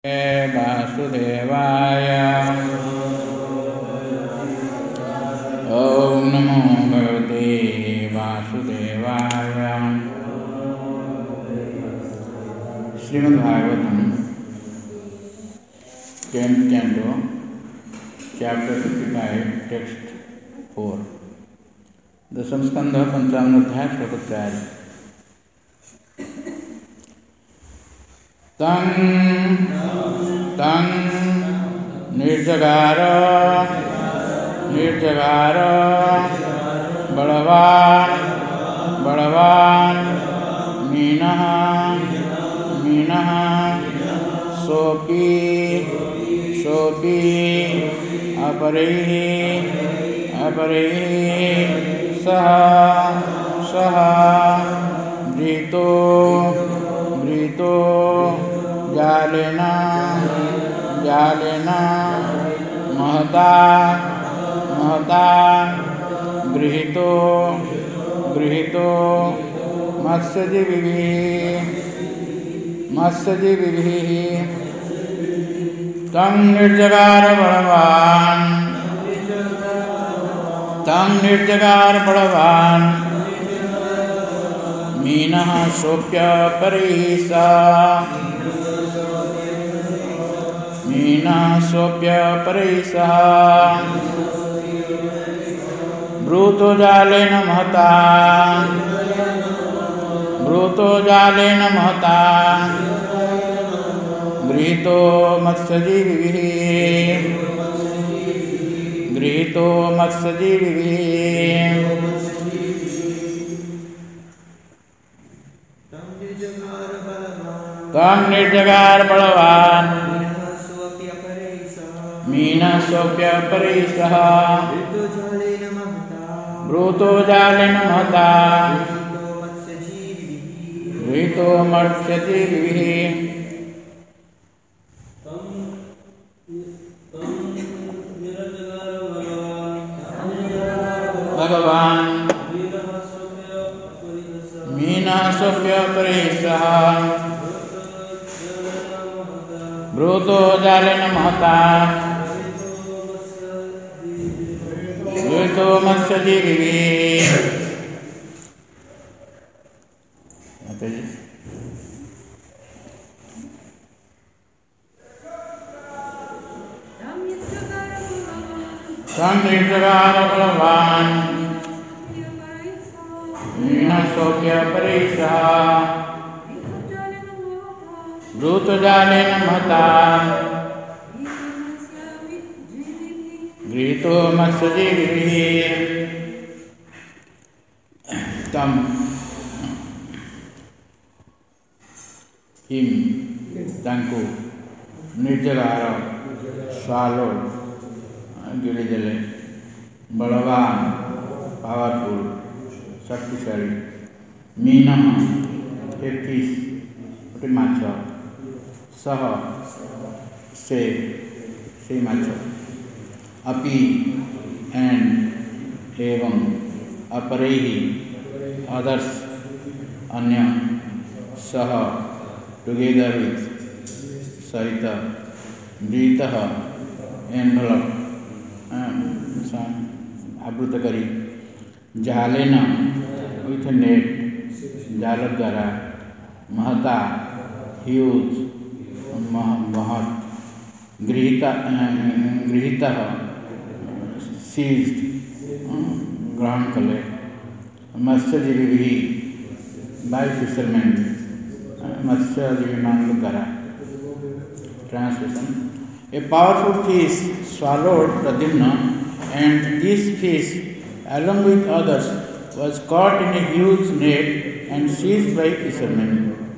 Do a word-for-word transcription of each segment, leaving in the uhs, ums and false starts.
वासुदेवाय। ओम नमो भगवते वासुदेवाय। Srimad Bhagavatam tenth canto chapter fifty five text four दशम स्कंध पंचावन अध्याय श्लोक चार। तं तं निर्जगार निर्जगार बलवान बलवान मीनः मीनः सोपी सोपी अपरैः अपरैः सह सह भृतो भृतो जालेन जालेन महता महता गृहीतो गृहीतो मत्स्यजीविभिः मत्स्यजीविभिः तं निर्जगार बलवान् तं निर्जगार बलवान् मीनः सोप्य परैः सह मीनः सोप्य परैः सह ब्रूतो जालेन महता ब्रूतो जालेन महता गृहीतो मत्स्यजीविभिः गृहीतो मत्स्यजीविभिः तं निर्जगार बलवान् मीनः सोप्य परैः सह ब्रूतो जालेन महता गृहीतो मत्स्यजीविभिः भगवान् मीनः सोप्य परैः सह ब्रूतो जालेन महता गृहीतो मत्स्यजीविभिः। तं निर्जगार बलवान् मीनः सोप्य परैः सह ब्रूतो जालेन महता गृहीतो मत्स्यजीविभिः। तं हिम तांको निर्जगार स्वालो गिरिदेले बलवान पावरफुल शक्तिशाली मीनः ए फिश गोटे माछ सह से से माछ अपि एंड एवं अपरैः अदर्स अन्य सह टुगेदर विथ सहित गृहीतः एनवलप आवृत करी जालेन विथ नेट जाल द्वारा महता ह्यूज मह महत गृहीता गृहीतः सीज्ड ग्रहण कले मत्स्यजीविभिः बाय फिशरमैन मत्स्यजीवी मान द्वारा। Translation: A powerful fish swallowed Pradyumna, and this fish, along with others, was caught in a huge net and seized by fishermen.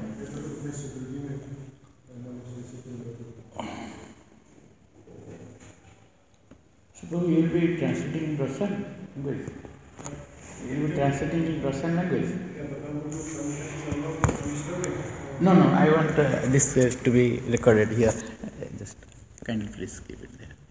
So you will be translating in Russian language. You will be translating in Russian language. No, no. I want uh, this uh, to be recorded here. Uh, just kindly please keep it there.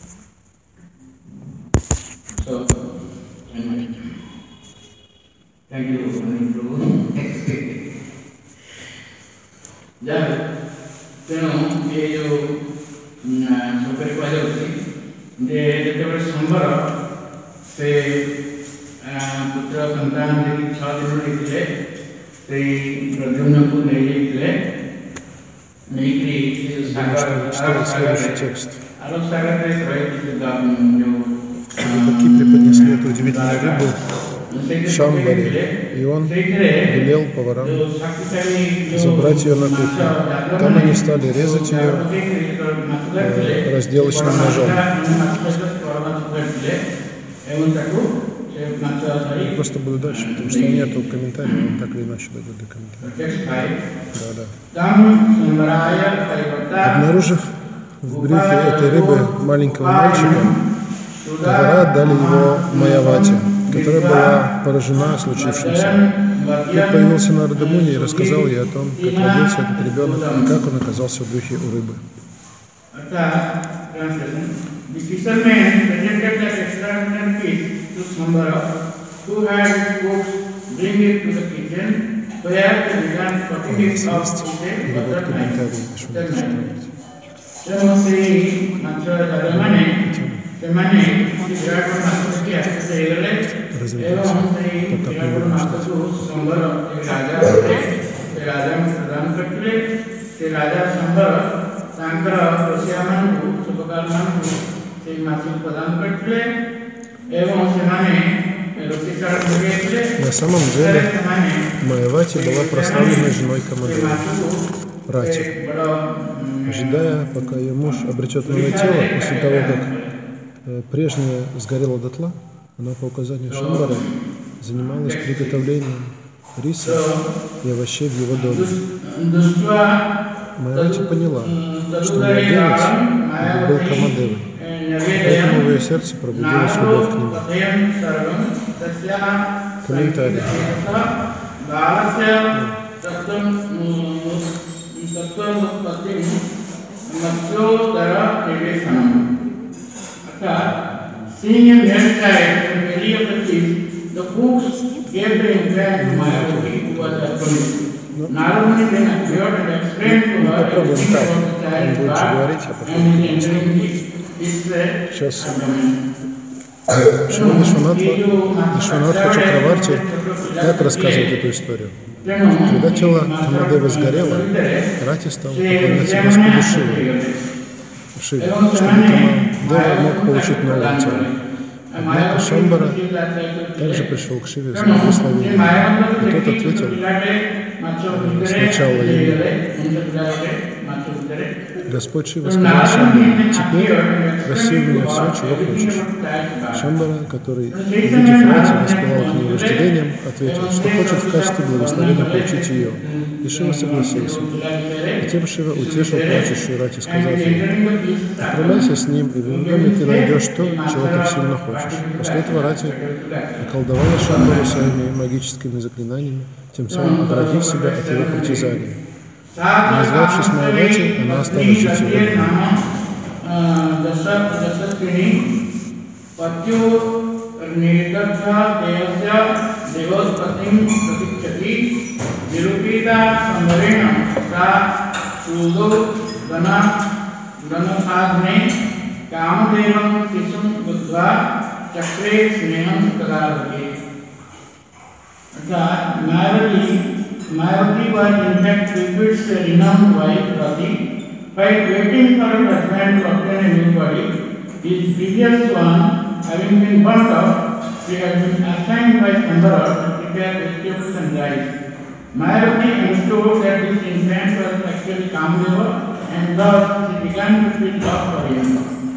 So, ତେଣୁ ଏ ଯେଉଁ ସତରେ କୁହାଯାଉଛି ଯେ ଯେତେବେଳେ ସମ୍ବର ସେ ପୁତ୍ର ସନ୍ତାନ ଦେଇକି ଛଅ ଦିନ ହେଇଥିଲେ ସେଇ ପ୍ରଦ୍ୟୁମ୍ନକୁ ନେଇଯାଇଥିଲେ ନେଇକରି ଆରବ ସାଗରରେ ରହିଛି ଯେଉଁ Рыбаки преподнесли эту удивительную рыбу Шамбаре, и он велел поварам забрать ее на кухню. Там они стали резать ее разделочным ножом. Я просто буду дальше, потому что нету комментариев, он так или иначе дойдет до комментариев. Да, да. Обнаружив в брюхе этой рыбы маленького мальчика, повара отдали его Майавате, которая была поражена случившимся. Тут появился Нарада Муни и рассказал ей о том, как родился этот ребенок и как он оказался в брюхе у рыбы. ସେମାନେ ବିରାଟ ମାସରେ ଆସିଥିଲେ ହେଇଗଲେ ଏବଂ ସେଇ ବିରାଟ ମାସକୁ ସମ୍ବର ରାଜା ସେ ରାଜାଙ୍କୁ ପ୍ରଦାନ କରିଥିଲେ। ସେ ରାଜା ସମ୍ବର ତାଙ୍କର ରୋଷିଆମାନଙ୍କୁ ସୁପକାରମାନଙ୍କୁ ସେଇ ମାସକୁ ପ୍ରଦାନ କରିଥିଲେ ଏବଂ ସେମାନେ ରୋଷେଇଶାଳ ଯୋଗାଇଥିଲେ। На самом деле Майавати была прославленной женой Камадевы, Рати. Ожидая, пока ее муж обретет новое тело, после того, как прежнее сгорело дотла, она по указанию Шамбара занималась приготовлением риса и овощей в его доме. Майавати поняла, что младенец был Камадевой, поэтому в ее сердце пробудилась любовь к нему. Комментарий. Seeing a male child in many of the fields, the cooks gave the implant to Mayavati, who was astonished. Narada Muni then appeared and explained to her everything about the child's birth and his entering his abdomen. Шри Вишванатха Чакраварти так рассказывает эту историю. Когда тело Камадевы сгорело, Рати стал поклоняться Господу Шиве, Шиве, чтобы Камадева мог получить новое тело. Однако Шамбара также пришел к Шиве с благословением, и тот ответил сначала ему: Господь Шива сказал Шамбаре: теперь проси у меня все, чего хочешь. Шамбара, который, увидев Рати, воспылал к ней вожделением, ответил, что хочет в качестве благословения получить ее. И Шива согласился. Затем Шива утешил плачущую Рати, сказав ей: отправляйся с ним, и в его доме ты найдешь то, чего так сильно хочешь. После этого Рати околдовала Шамбару своими магическими заклинаниями, тем самым оградив себя от его притязаний. Назвавшись Майавати, она осталась жить в его доме. Mayavati was in fact Cupid's renowned wife Rati. While waiting for her husband to obtain a new body, his previous one having been burnt out, she had been assigned by Shambhara to prepare vegetables and rice. Mayavati understood that this infant was actually Kamdeva, and thus she began to feel love for him.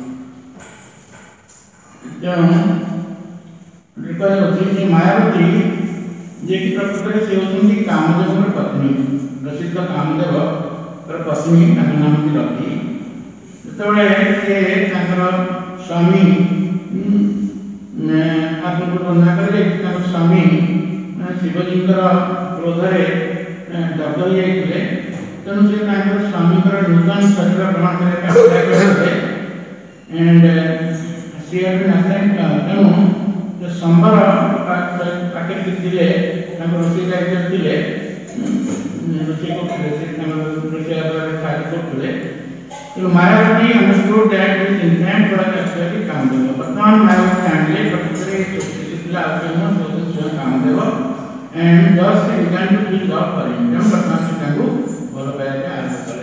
Because of this, Mayavati जे कि प्रकृति से होती कामदेव की पत्नी प्रसिद्ध कामदेव पत्नी नाम की रखी ଯେତେବେଳେ ସେ ତାଙ୍କର ସ୍ୱାମୀ ଆତ୍ମକୁ ବର୍ଣ୍ଣନା କଲେ ତାଙ୍କ ସ୍ୱାମୀ ଶିବଜୀଙ୍କର କ୍ରୋଧରେ ଦଗ୍ଧ ହୋଇଯାଇଥିଲେ। ତେଣୁ ସେ ତାଙ୍କର ସ୍ୱାମୀଙ୍କର ନୂତନ ଶରୀର ଗ୍ରହଣ କରିବା ପାଇଁ କଲେ and she had been assigned ତେଣୁ ସମ୍ବର ପାଖରେ ଥିଲେ ତାଙ୍କ ରୋଷେଇ କାର୍ଯ୍ୟ ଥିଲେ ରୋଷେଇ କରୁଥିଲେ ସେ ତାଙ୍କ ରୋଷେଇ ସାହାଯ୍ୟ କରୁଥିଲେ ତେଣୁ Mayawati understood that his intent was actually Kamadeva. ବର୍ତ୍ତମାନ ମାୟାବତୀ ଜାଣିଲେ ପ୍ରକୃତରେ ସେ ଥିଲା ଆଉ କେହି ନୁହଁ ସେ ସ୍ୱୟଂ Kamdev and thus he began to feel love for him. ତେଣୁ ବର୍ତ୍ତମାନ ସେ ତାଙ୍କୁ ଭଲ ପାଇବା ଆରମ୍ଭ କଲେ।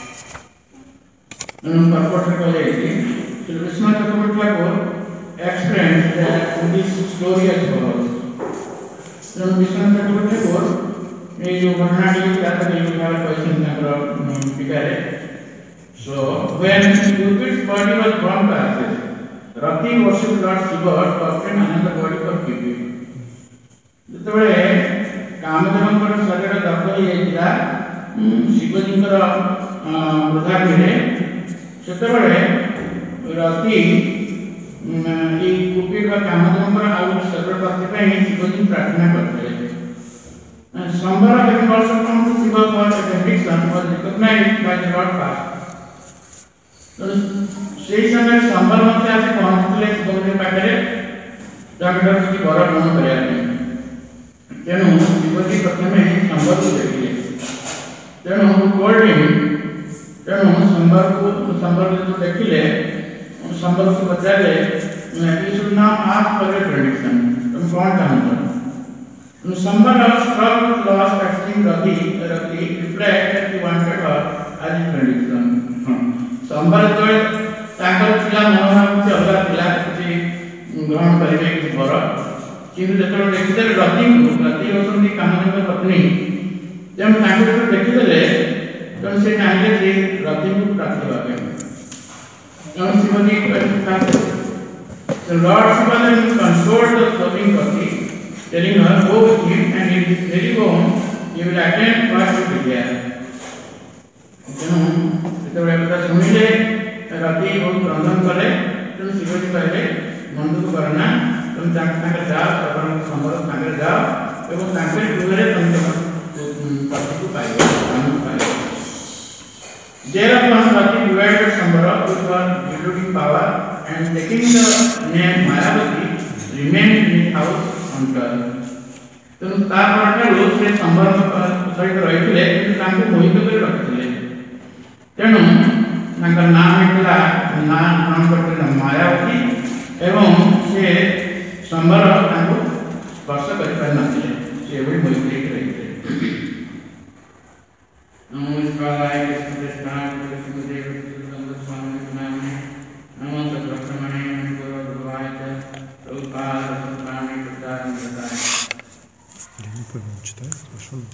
ତେଣୁ ପର୍ବତରେ କହିଯାଇଛି ଶ୍ରୀ ବିଶ୍ୱନାଥ ଚକ୍ରବର୍ତ୍ତୀ ଠାକୁର explains that this story as follows. ତେଣୁ ବିଶ୍ୱନାଥ ଚକ୍ରବର୍ତ୍ତୀ ଠାକୁର ଏଇ ଯେଉଁ ଘଟଣାଟି ତାର ଏଇ ଭାବରେ କହିଛନ୍ତି ତାଙ୍କର ଟିକାରେ। So when Cupid's body was burned to ashes, Rati worshipped Lord Shiva to obtain another body for Cupid. ଯେତେବେଳେ କାମଦେବଙ୍କର ଶରୀର ଦଗ୍ଧ ହୋଇଯାଇଥିଲା ଶିବଜୀଙ୍କର ବୃଦ୍ଧାଗ୍ନିରେ ସେତେବେଳେ ରତି ଏଇ କୁପିଡ ବା କାମଦେବଙ୍କର ଆଉ ଗୋଟେ ଶରୀର ପ୍ରାପ୍ତି ପାଇଁ ଶିବଜୀ ପ୍ରାର୍ଥନା କରିଥିଲେ। ସମ୍ବର having also come to Shiva for a benediction was recognized by the Lord first. ସେହି ସମୟରେ ସମ୍ବର ମଧ୍ୟ ଆସି ପହଞ୍ଚିଥିଲେ ଶିବଙ୍କ ପାଖରେ ତାଙ୍କର କିଛି ବର ଗ୍ରହଣ କରିବା ପାଇଁ। ତେଣୁ ଶିବଜୀ ପ୍ରଥମେ ସମ୍ବରକୁ ଦେଖିଲେ। ତେଣୁ told him ତେଣୁ ସମ୍ବରକୁ ସମ୍ବର ଯେତେବେଳେ ଦେଖିଲେ ସମ୍ବରକୁ ପଚାରିଲେ you should now ask for your prediction. ତୁମେ କ'ଣ ଚାହୁଁଛ? ସମ୍ବର struck with loss at seeing Rati Rati replied that he wanted her as his prediction. ସମ୍ବର ଯେତେବେଳେ ତାଙ୍କର ଥିଲା ମନୋଭାବ କିଛି ଅଲଗା ଥିଲା କିଛି ଗ୍ରହଣ କରିବେ କିଛି ବର କିନ୍ତୁ ଯେତେବେଳେ ଦେଖିଦେଲେ ରତିଙ୍କୁ ରତି ହେଉଛନ୍ତି କାମଦେବଙ୍କ ପତ୍ନୀ ତେଣୁ ତାଙ୍କୁ ଯେତେବେଳେ ଦେଖିଦେଲେ ତେଣୁ ସେ ଚାହିଁଲେ ସେ ରତିଙ୍କୁ ପ୍ରାପ୍ତ ହେବା ପାଇଁ। ତେଣୁ ଶିବଜୀ Lord Shiva then consoled the sobbing Rati, telling her, go with him and in his very home you will attend what you desire. ତେଣୁ ଯେତେବେଳେ କଥା ଶୁଣିଲେ ରତି ବହୁତ କ୍ରନ୍ଦନ କଲେ ତେଣୁ ଶିବଜୀ କହିଲେ ମନଦୁଃଖ କରନା ତୁମେ ତାଙ୍କ ସାଙ୍ଗରେ ଯାଅ ଆପଣଙ୍କ ସମ୍ବର ସାଙ୍ଗରେ ଯାଅ ଏବଂ ତାଙ୍କରି ଗୃହରେ ତମେ ତମ ପତିକୁ ପାଇବ ସ୍ୱାମୀକୁ ପାଇବ। Thereupon Rati divided Sambara with her deluding power and taking the name Mayavati remained in his house on earth. ତେଣୁ ତାପରଠାରୁ ସେ ସମ୍ବରଙ୍କ ସହିତ ରହିଥିଲେ କିନ୍ତୁ ତାଙ୍କୁ ମୋହିତ କରି ରଖିଥିଲେ। ତେଣୁ ତାଙ୍କର ନାଁ ହେଇଥିଲା ନାଁ ଗ୍ରହଣ କରିଥିଲେ ମାୟାବତୀ ଏବଂ ସେ ସମ୍ବର ତାଙ୍କୁ ସ୍ପର୍ଶ କରିପାରିନଥିଲେ ସେ ଏଭଳି ମୋହିତ ହେଇକି ରହିଥିଲେ। Я не понял, читает? Пошел на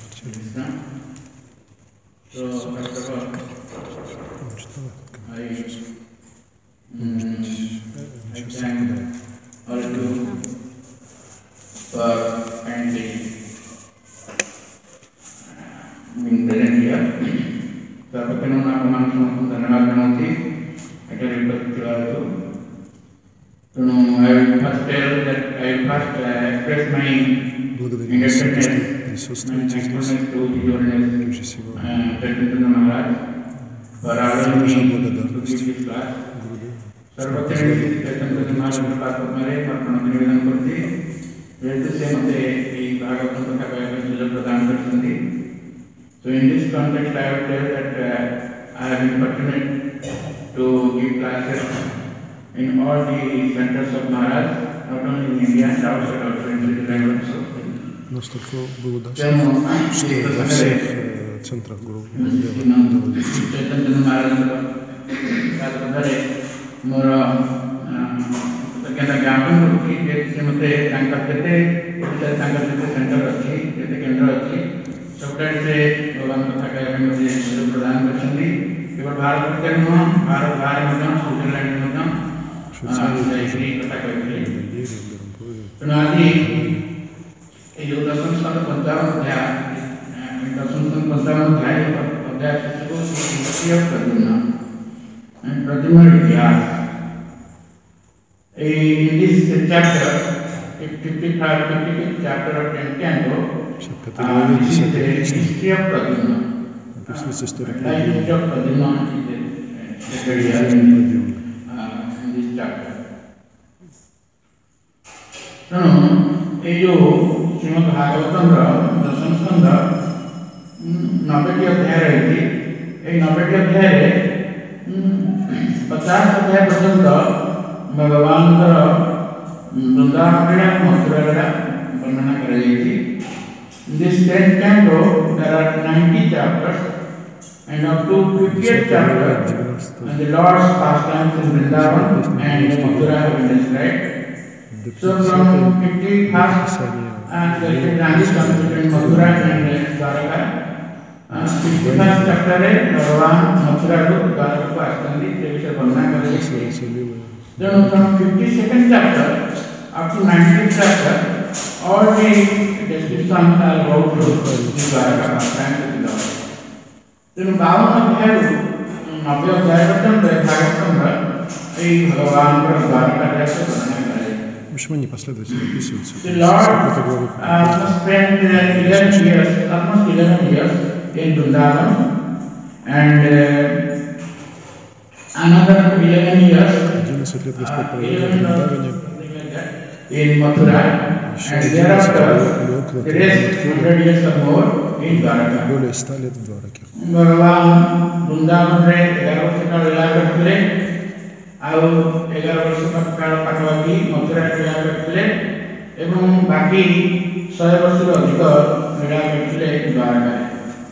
So, first of all, Он читал этот I, Может быть, I сейчас thank all of you for kindly being present here. सर्वप्रथम आपमान समस्त धन्यवाद जनाती एकर उपस्थित हेतु। तेणु I will first tell that I will first uh, express my благодарим вас за то, что присутствуете здесь. Прежде всего, выражаем благодарность Гурудеву, что позволил So in this context, I would tell that uh, I have been fortunate to give classes in all the centers of Maharaj, not only in India and outside also in Sri Lanka also. Настолько было удачно, что во всех э, центрах Гуру Гурудева सबटाइट से भगवान कथा कहने में मुझे सुযোগ प्रदान करछंदी केवल भारत के नुह भारत बाहर में स्विट्जरलैंड में श्री कथा कहले तनादि ये जो दर्शन सात पंचावन अध्याय दर्शन सात पंचावन अध्याय अध्याय से को शिष्य प्रद्युम्न and Pradyumna इतिहास in this chapter fifty-five fifty-fifth chapter of tenth canto пятая глава, десятая песня, history of Pradyumna. описывается история Life Прадьюмны. of Pradyumna is very in this chapter. ତେଣୁ ଏଇ ଯୋଉ श्रीमद् भागवतम दशम स्कंद नब्बे अध्याय रही नब्बे अध्याय पचास अध्याय पर्यंत भगवान वृंदावन लीला मथुरा लीला वर्णना कर this tenth canto there are ninety chapters and up to fiftieth chapter and the Lord's pastimes in Vrindavan and Mathura have been described. So from fifty-first and the transition between Mathura and Dwaraka, uh, fifty-first chapter है भगवान मथुरा को द्वारका को आस्थान दी विषय वर्णना कर रहे हैं. Then from fifty-second chapter up to ninetieth chapter all the descriptions are about the Dwaraka pastimes of the Lord. Then बावन अध्याय नब्बे अध्याय पर्यंत भागवतम ये भगवान का द्वारका कैसे वर्णना कर रहे हैं. Почему они последовательно описываются? The Lord uh, spent eleven years, almost eleven years in Vrindavan, and uh, another eleven years, одиннадцать лет Господь провел в Вриндаване, in Mathura, and thereafter the rest hundred years or more in Dwaraka. более ста лет в Двараке. भगवान वृंदावन रे ग्यारह वर्ष का लीला करते ଆଉ ଏଗାର ବର୍ଷ କାଳ ପାଖାପାଖି ମଥୁରାରେ ଲୀଳା କରିଥିଲେ ଏବଂ ବାକି ଶହେ ବର୍ଷରୁ ଅଧିକ ଲୀଳା କରିଥିଲେ ଦ୍ୱାରକାରେ.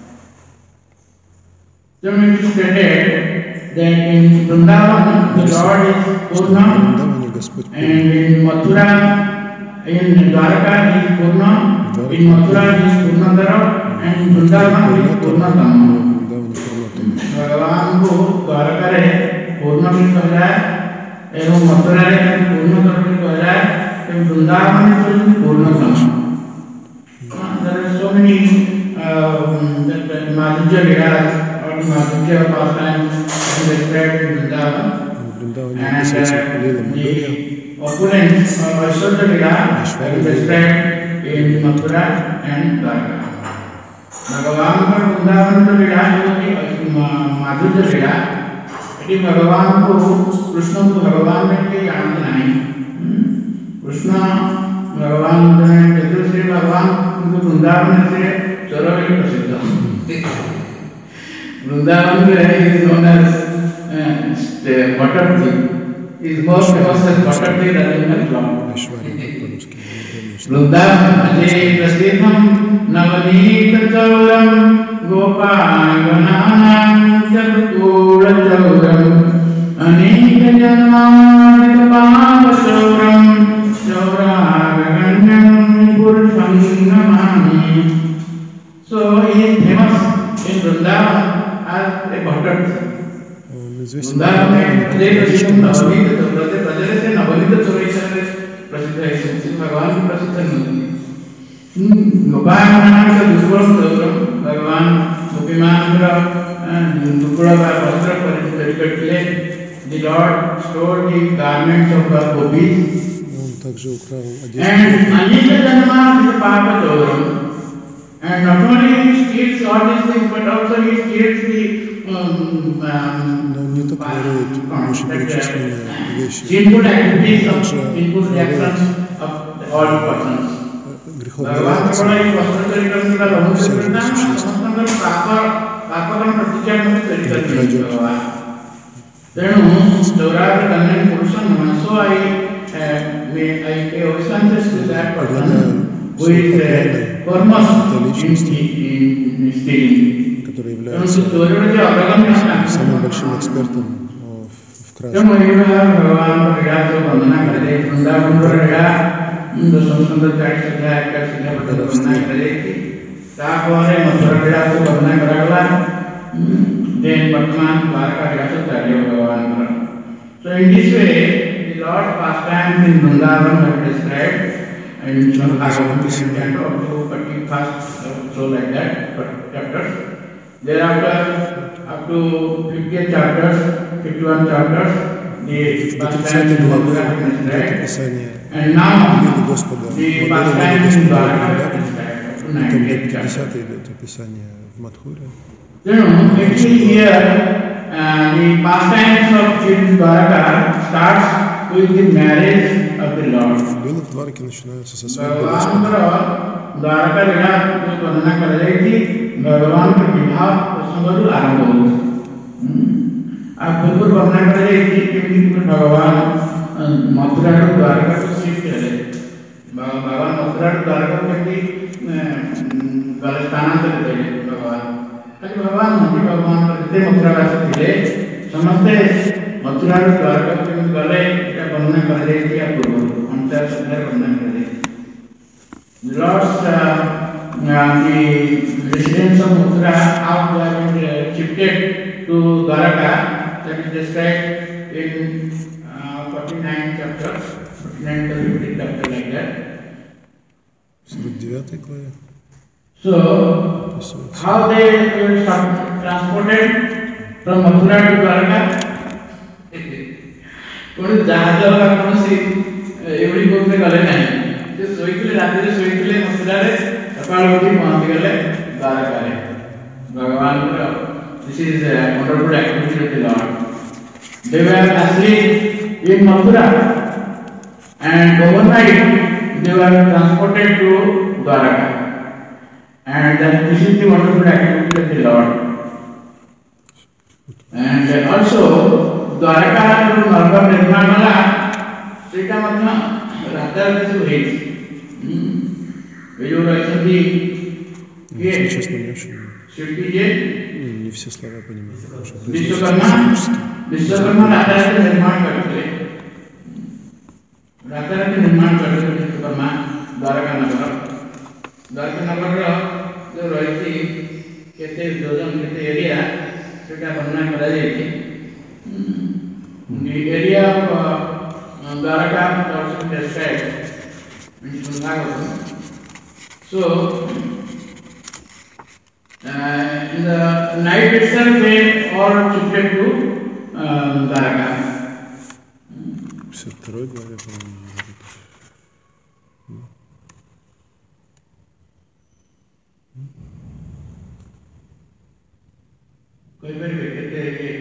ତେଣୁ it is stated that in Vrindavan the Lord is Purna and in Mathura in Dwaraka he is Purna, in Mathura he is Purnadara and in Vrindavan he is Purnatama. भगवान को द्वारकारे पूर्ण भी कहा जाए एवं मथुरा रे पूर्ण कर भी कहा जाए एवं वृंदावन में पूर्णतम. There are so many माधुर्य लीलास और माधुर्य pastimes described in Vrindavan and the opulence of Aishwarya Leela is described in Mathura and Dwaraka. भगवान पर वृंदावन में लीला होती माधुर्य लीला यदि भगवान को कृष्ण को भगवान में के जानते नहीं. कृष्ण भगवान जो श्री भगवान उनको वृंदावन से सर्वत्र प्रसिद्ध. वृंदावन में is known as butter tea. Is more famous as butter tea rather than cloud. Vrindavan में प्रसिद्धम नवनीत चौरम गोपालगणानां चतुर्कूल चौरम अनेक जन्मार्जित पापचौरम चौरागण्यं पुरुषं Namami. So he is famous in Vrindavan as a butter. Vrindavan में प्रसिद्ध नवनीत प्रजले से नवनीत चौरम प्रसिद्ध है. भगवान की प्रसिद्ध नहीं. गोपालगणानां चतुर्कूल चौरम भगवान गोपीमानଙ୍କର ଟୁକୁଡ଼ା ବା ବସ୍ତ୍ର ପରିଧାନ କରିଥିଲେ. The Lord stored the garments of the gopis and अनेक जन्मार्जित पापचौरम. And not only he steals all these things but also he steals the um, um, не только ворует вышеперечисленные вещи, sinful activities of sinful actions of all persons. भगवान को बड़ा ही वस्त्र तरीका से रहने के लिए समस्त पाप पापकर्म प्रतिज्ञा में तरीका दिया हुआ है. तेणु चौराग कन्या पुरुषन मनसो आई में आई के ओरिजिनल से that person who is foremost in stealing, который является самым большим экспертом в краже. भगवान लीला को वर्णना कर रहे वृंदावन पर लीला दशम स्कंद चालीस अध्याय का सीधा वर्णना कर रहे थे. तापर मथुरा लीला को वर्णना करागला देन वर्तमान द्वारका लीला से चाले भगवान पर. So in this way the Lord pastimes in Vrindavan are described and some Bhagavatam canto up to thirty-first so like that chapters. Thereafter up to fiftieth chapters, fifty-one chapters the pastimes in Mathura are described. And now the pastimes in Dwaraka are described up to ninetieth chapter. You know, actually here uh, the pastimes of Dwaraka starts with the marriage of the Lord. Дело в Двараке начинается со свадьбы Господа. Dwarka लीला जो वर्णना कर रही थी भगवान के विवाह प्रसंग आरंभ हो आप पूर्व वर्णना कर रही थी कि भगवान मथुरा द्वारका को शिफ्ट करे भगवान मथुरा द्वारका को गले स्थानांतरित करे भगवान खाली भगवान नहीं भगवान जितने मथुरावासी थे समस्ते मथुरा द्वारका को गले वर्णना कर रही थी पूर्व अंतर वर्णना कर रही थी Lord's uh, uh, the residents of Mathura, how they have been uh, shifted to Dwaraka, that is described in uh, forty-nine chapter, forty-nine to fifty chapter like that. сорок девятой главе. So, how they were transported from Mathura to Dwaraka? कौन जहाज वाला कौन see every boat में गले नहीं जो सोईले रात्रि रे सोईले मथुरा रे सकाळ उठी पहुंच गले द्वारका रे भगवान को this is a wonderful activity of the lord they were asleep in Mathura and overnight they were transported to Dwaraka and that this is the wonderful activity of the Lord and also Dwaraka जो नगर निर्माण वाला सेटा मतलब राजा जो है ये जो रचती ये честно не очень शिल्पी जे не все слова понимаю विश्वकर्मा विश्वकर्मा राजा के निर्माण करते राजा के निर्माण करते विश्वकर्मा द्वारका नगर द्वारका नगर जो रही केते जोजन केते एरिया सेटा वर्णना करा जायछि the area of uh, Dwaraka is also described in Bhagavatam. So, uh, in the night itself they all shifted to uh, Dwaraka. пятьдесят второй главе, по-моему, कोई बार कहते हैं कि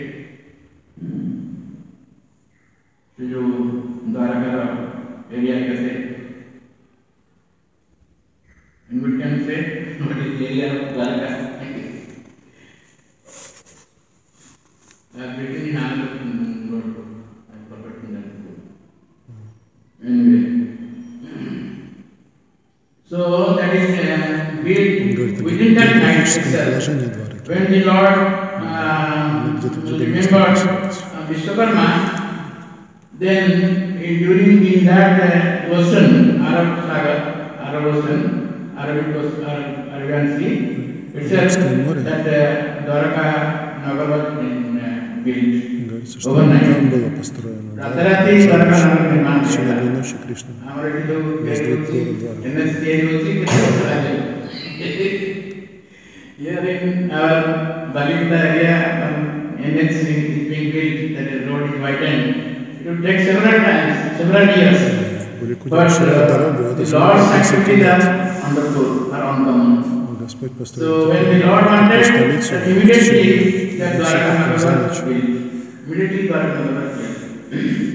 जो द्वारका एरिया कहते इनविटन से एरिया द्वारका ब्रिटेन नाम anyway so that is uh, built within that night itself when the Lord uh, remembered uh, Vishwakarma. Then, in, during in that uh, ocean, Arab Sagar, Arab Ocean, Arabic Ocean, Arab, Arabian Sea, itself that uh, Dwaraka Nagar was in, uh, built overnight. Ratarati Dwaraka Nagar निर्माण किया। हमारे जो N S K होती है here in our Balivita area, N S C is being built. That road is widened. It will take several times, several years. But uh, the Lord's activities are understood, are ongoing. So when the Lord wanted, that immediately that Dwaraka was built. Immediately Dwaraka was built.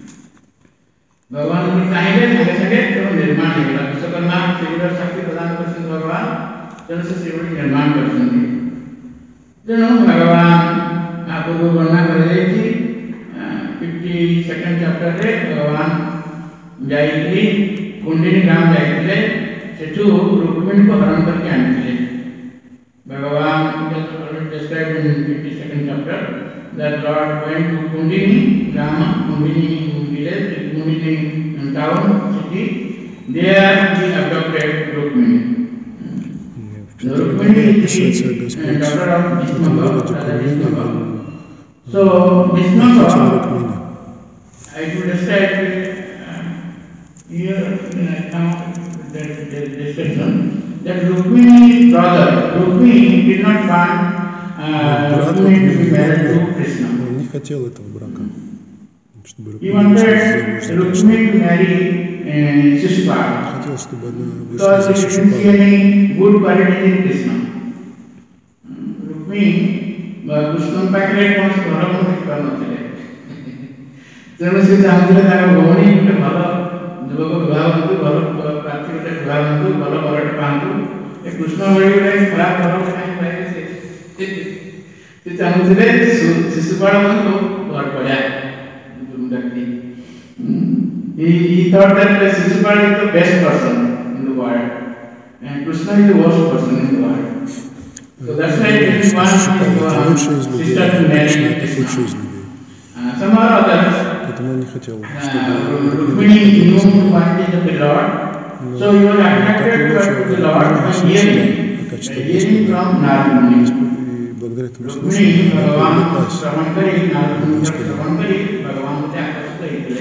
भगवान ने चाहे संगे संगे तो निर्माण किया विश्वकर्मा शिवकर शक्ति प्रदान करते भगवान जन से शिवकर निर्माण करते हैं जनो भगवान आपको वर्णना कर रही थी फिफ्टी सेकंड चैप्टर रे भगवान जाइली कुंडिनी ग्राम जाइले सेठू रुक्मिणी को हरण करके आनिले भगवान described in fifty second chapter that Lord went to Kundini ग्राम Kundini village Kundini town city there he adopted Rukmini. Rukmini is the daughter of Bhismaka. So Bhismaka, I would describe uh, here in account that description that Rukmini's brother Rukmini did not want uh, Rukmini to be married to Krishna. Он не хотел этого брака. He wanted Rukmini to marry uh, Shishupal. Хотел, чтобы она вышла Because за he didn't see Шишупала. any good quality in Krishna. Rukmini Krishna ପାଖରେ କୌଣସି ଭଲ ଗୁଣ ଦେଖିପାରୁନଥିଲେ ତେଣୁ ସେ ଚାହୁଁଥିଲେ ତାଙ୍କ ଭଉଣୀ ଗୋଟେ ଭଲ ଯୁବକ ବିବାହ କରନ୍ତୁ ଭଲ प्रार्थी गोटे भगवान भल बरटे पातु ए कृष्ण बड़ी गोटे खराब घर कहीं पाए से चाहूले शिशुपाल को घर पड़ा व्यक्ति he he thought that Shishupal is the best person in the world and Krishna is the worst person in the world. So that's why he wants his sister to marry Krishna. Uh, some are others. Поэтому он не хотел, Uh, чтобы Rukmini knew the qualities of the Lord, so he was attracted to the Lord by hearing, by hearing from Narada Muni. и благодаря этому Rukmini слушанию она Bhagavan привлеклась Shravan Kari, Narada Muni Господу. Shravan Kari, Bhagavan को आकर्षित ହେଇଥିଲେ।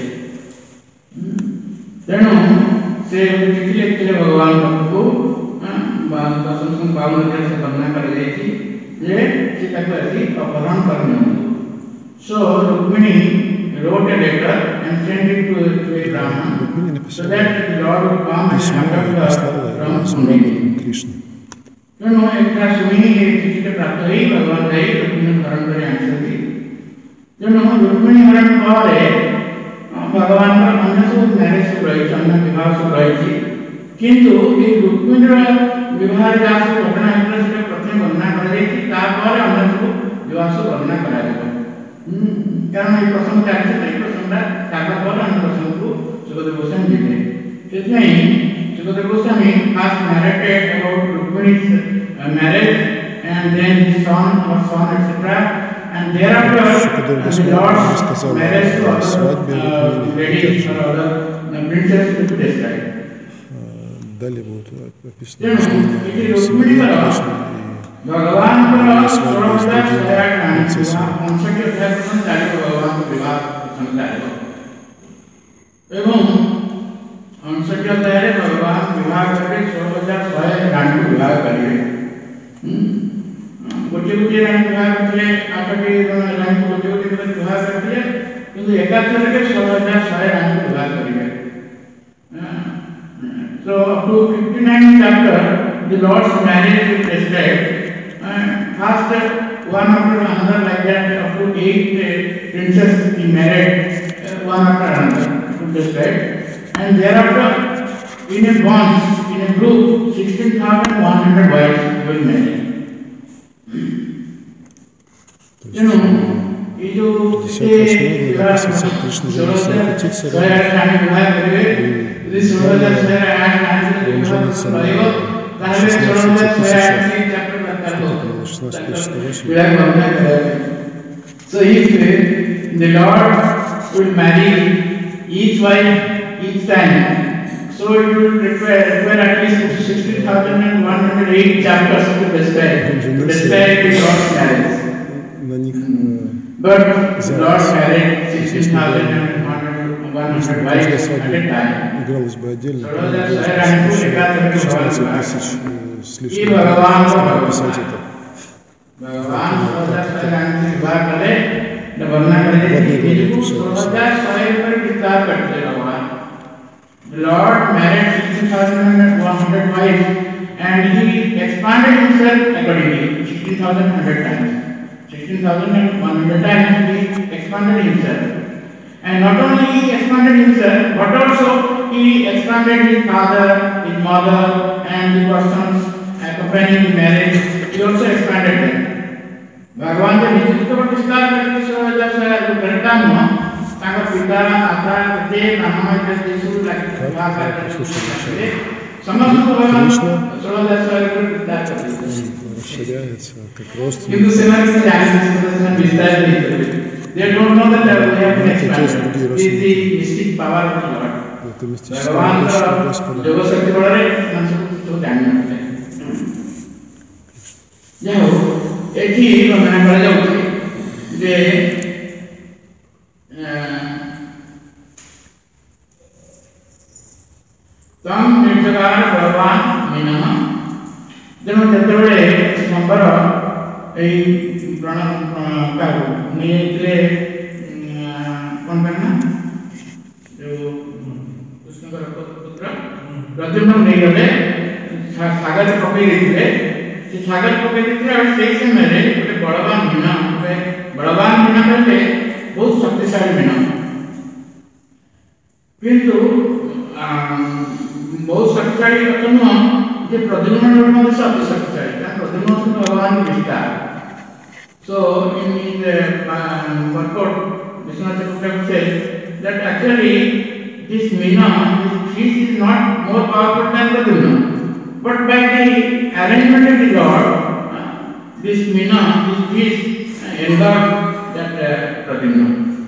ତେଣୁ ସେ ଚିଠି ଲେଖିଥିଲେ ଭଗବାନ ପାଖକୁ ଦଶମ ବାବନରେ ସେ ବର୍ଣ୍ଣନା କରାଯାଇଛି ଯେ ସେ ତାକୁ ଆସି ଅପହରଣ କରିନିଅନ୍ତୁ। So Rukmini wrote a letter and sent it to, to a Brahman so that the Lord would come and письмо и conduct послала her его from с Pune. Богом Кришны. ତେଣୁ ଏଟା ଶୁଣି ଏ ଚିଠିଟା ପ୍ରାପ୍ତ ହେଇ ଭଗବାନ ଯାଇ ରୁକ୍ମିଣୀ ହରଣ କରି ଆଣିଛନ୍ତି। ତେଣୁ ରୁକ୍ମିଣୀ ହରଣ ପରେ ଭଗବାନଙ୍କର ଅନ୍ୟ ସବୁ ମ୍ୟାରେଜ ସବୁ ରହିଛି, ଅନ୍ୟ ବିବାହ ସବୁ ରହିଛି, କିନ୍ତୁ ଏଇ ରୁକ୍ମିଣୀର ବିବାହରେ ଯାହା ସବୁ ଘଟଣା ହେଇଥିଲା ସେଟା ପ୍ରଥମେ ବର୍ଣ୍ଣନା କରାଯାଇଛି, ତାପରେ ଅନ୍ୟ ସବୁ ବିବାହ ସବୁ ବର୍ଣ୍ଣନା କରାଯିବ। କାରଣ ଏଇ ପ୍ରସଙ୍ଗ ଚାଲିଛି, ଏଇ ପ୍ରସଙ୍ଗଟା ତାଙ୍କ ପରେ ଅନ୍ୟ ପ୍ରସଙ୍ଗକୁ ସୁଖଦେବ ଗୋସ୍ୱାମୀ ଯିବେ। ସେଥିପାଇଁ Sukhdev Goswami first narrated about Rukmini's uh, marriage and then his son or son et cetera. And thereafter, uh, the Lord's marriage to other uh, ladies or other uh, princesses will be described. Далее будут описаны ତେଣୁ ଏଠି рождения ରୁକ୍ମିଣୀଙ୍କର Кришны ଭଗବାନଙ୍କର ଷୋହଳ ହଜାର ଶହେ ଆଠ ଅଣଷଠି ଅଧ୍ୟାୟ ପର୍ଯ୍ୟନ୍ତ ଚାଲିବ ଭଗବାନଙ୍କ ବିବାହ ପ୍ରସଙ୍ଗ ଚାଲିବ ଏବଂ ଅଣଷଠି ଅଧ୍ୟାୟରେ ଭଗବାନ ବିବାହ କରିବେ ଷୋହଳ ହଜାର ଶହେ ରାଣୀଙ୍କୁ ବିବାହ କରିବେ। ଗୋଟିଏ ଗୋଟିଏ ରାଣୀ ବିବାହ କରିଥିଲେ, ଆଠଟି ରାଣୀଙ୍କୁ ଗୋଟିଏ ଗୋଟିଏ କରି ବିବାହ କରିଥିଲେ, କିନ୍ତୁ ଏକାଥରକେ ଷୋହଳ ହଜାର ଶହେ ରାଣୀଙ୍କୁ ବିବାହ କରିବେ। So up to fifty-ninth chapter, the Lord's marriage is described. Uh, first, one after another, like that, up to eight uh, princesses he married, uh, one after another, to describe. And thereafter, in a bunch, in a group, sixteen thousand one hundred wives will marry. You know, ये जो Десятая основа описывается Кришна женится на пяти царях, и он женится на шестнадцати тысячах. Сколько это было? шестнадцать тысяч сто восемь. So if the Lord will marry each wife each time, so it will require, require at least sixteen thousand one hundred eight chapters to describe, to describe the Lord's marriage. На них But the Lord married sixteen thousand one hundred wives at a time. игралось бы отдельно, षोडश हजार रानी को шестнадцать लेकर тысяч с ये лишним, भगवान को чтобы описать это. भगवान षोडश हजार रानी से विवाह करे न वर्णना करे कि ये जो षोडश हजार पर विस्तार करते भगवान। The Lord married sixteen thousand one hundred wives and he expanded himself accordingly sixteen thousand one hundred times. sixteen thousand one hundred times he expanded himself. And not only he expanded himself, but also he expanded his father, his mother, and the persons accompanying the marriage. He also expanded them. भगवान के निश्चित पर विस्तार करके षोडश हजार से करता हुआ ताका पिता माता के नाम के यीशु लागे भाषा करके समस्त भगवान षोडश हजार से विस्तार करते हैं। Расширяется как рост. किंतु सेना के जाने से विस्तार नहीं करते। They don't know that they have expanded. This is the mystic power of the Lord. Это мистическая भगवान мощь का Господа. जो शक्ति बढ़ रही है, हम सब तो जानना है। जाओ, एक ही वर्णना कर जाओ जे तम निर्जगार भगवान मिनः जब जतबळे संबर ए प्रणव कारो नेत्रे कोन करना जो कृष्णकर पुत्र प्रद्युम्न नहीं गले सागर पकई देथिले से सागर पकई देथिले और सेई समय रे गोटे बड़वान मीना गोटे बड़वान मीना कहले बहुत शक्तिशाली मीना किंतु बहुत शक्तिशाली तो नुह जे प्रद्युम्न मध्य से अति शक्तिशाली कारण प्रद्युम्न भगवान विष्टा so in in the uh, purport Vishwanath Chakravarti says that actually this Meena this fish is not more powerful than Pradyumna but by the arrangement of the Lord uh, this Meena this fish uh, endowed that uh, Pradyumna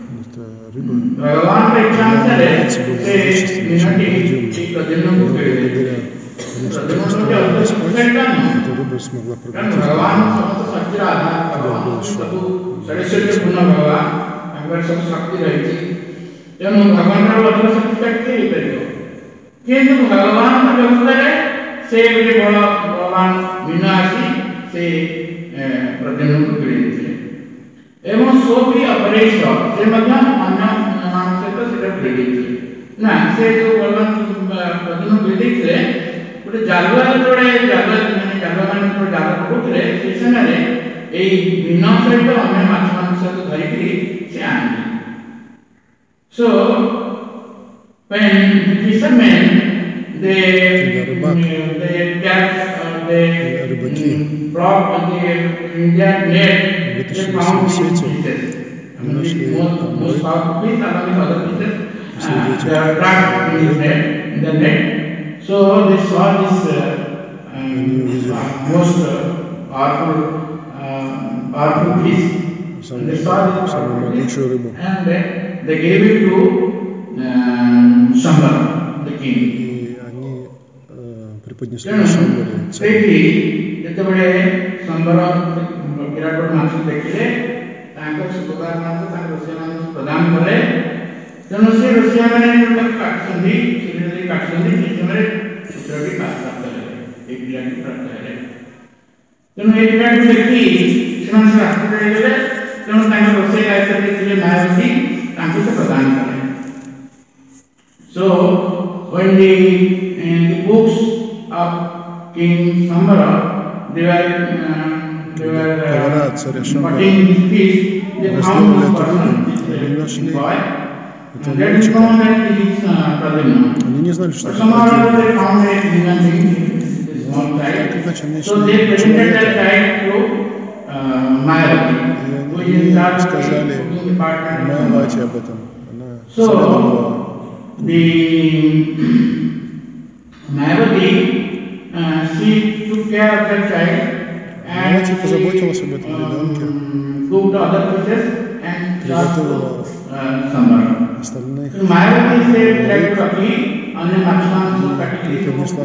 भगवान के इच्छा से से मीनाटी एक प्रद्युम्न को कर दे प्रद्युम्न के अंदर शक्ति है कारण भगवान समस्त शक्ति आधार भगवान सब सरस्वती पूर्ण भगवान अगर सब शक्ति रही थी तेणु भगवान रो अधिक शक्ति शक्ति ही करियो किंतु भगवान का व्यवस्था है से बड़े बड़ा भगवान मीनासी से प्रद्युम्न को कर देते एवं सो भी अपरेश से मतलब अन्य मानसिक तो सिर्फ प्रेडिक्ट ना से जो भगवान प्रद्युम्न प्रेडिक्ट है ଗୋଟେ ଜାଲୁଆ ଯେତେବେଳେ ଜାଲୁଆ ମାନେ ଜାଲୁଆମାନେ ଯେତେବେଳେ ଜାଲ ପକଉଥିଲେ ସେ ସମୟରେ ଏଇ ବିନା ସହିତ ଅନ୍ୟ ମାଛମାନଙ୍କ ସହିତ ଧରିକି ସେ ଆଣିଲେ so when the fishermen they they catch uh, they brought the Indian net they found these pieces I mean these most most powerful fish along with other pieces uh, they are trapped in this net in the net. So they saw this uh, um, most uh, powerful, uh, powerful fish. And they saw this powerful fish, and they, they gave it to um, Shambhala, the king. Straightly, ଯେତେବେଳେ Shambhala ବିରାଟ ମାଛ ଦେଖିଲେ ତାଙ୍କ ସୁବର୍ଣ୍ଣମାନଙ୍କୁ ତାଙ୍କ ରୋଷେଇମାନଙ୍କୁ ପ୍ରଦାନ କଲେ ତେଣୁ ସେ ରୋଷେଇମାନେ ତାକୁ କାଟୁଛନ୍ତି ସୁବିଧାରେ କାଟୁଛନ୍ତି ସେ ସମୟରେ ଚିତ୍ରଟି ପ୍ରାପ୍ତ ହେଲେ ଏ ପିଲାଟି ପ୍ରାପ୍ତ ହେଲେ ତେଣୁ ଏ ପିଲାକୁ ଦେଖି ସେମାନେ ସେ ଆଶ୍ଚର୍ଯ୍ୟ ହେଇଗଲେ ତେଣୁ ତାଙ୍କ ରୋଷେଇ ଦାୟିତ୍ୱରେ ଥିଲେ ମାୟାବତୀ ତାଙ୍କୁ ସେ ପ୍ରଦାନ କଲେ so when the in the books of King Shambhala they were uh, they were uh, putting his feet they found this person boy Они не знали, что это Pradyumna. Иначе они нашли человека. И они сказали Майявати об этом. Она советовала. Майявати позаботилась об этом ребенке. Приготовила остальных и принесла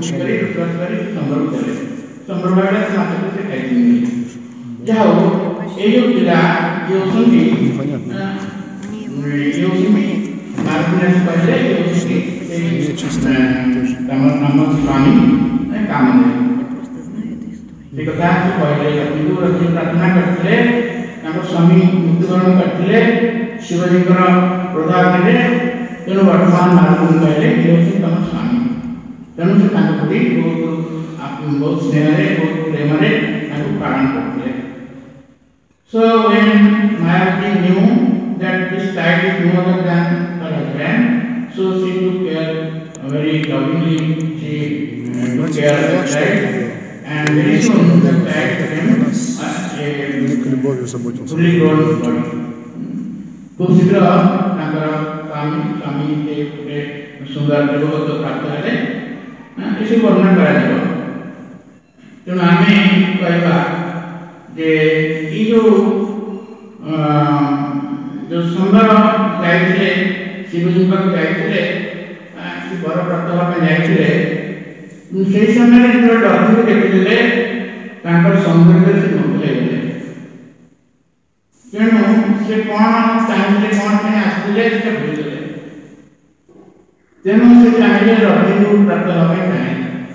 स्वामी मृत्युवरण करते शिवजी क्रोधाग्नि तेणु वर्तमान मार्ग कहले तम स्वामी तेणु से प्रति बहुत बहुत स्नेह बहुत प्रेम पालन करते so when Mayavati knew that this child is no other than her husband so she took care very lovingly she took care of the child and very soon the child became любовью заботился. खूब शीघ्र स्वामी स्वामी के सुंदर देवगत प्राप्त है इसे वर्णन करा तेणु आम कहवा जे जो जो सुंदर जाते शिवजी जाते वर प्राप्त हाँपे जाते से समय जो डॉक्टर देखिले सौंदर्य से मुक्त हो तेणु से कौन चाहिए कौन पे आसले से भूलले तेणु से चाहिए रति को प्राप्त होवे चाहिए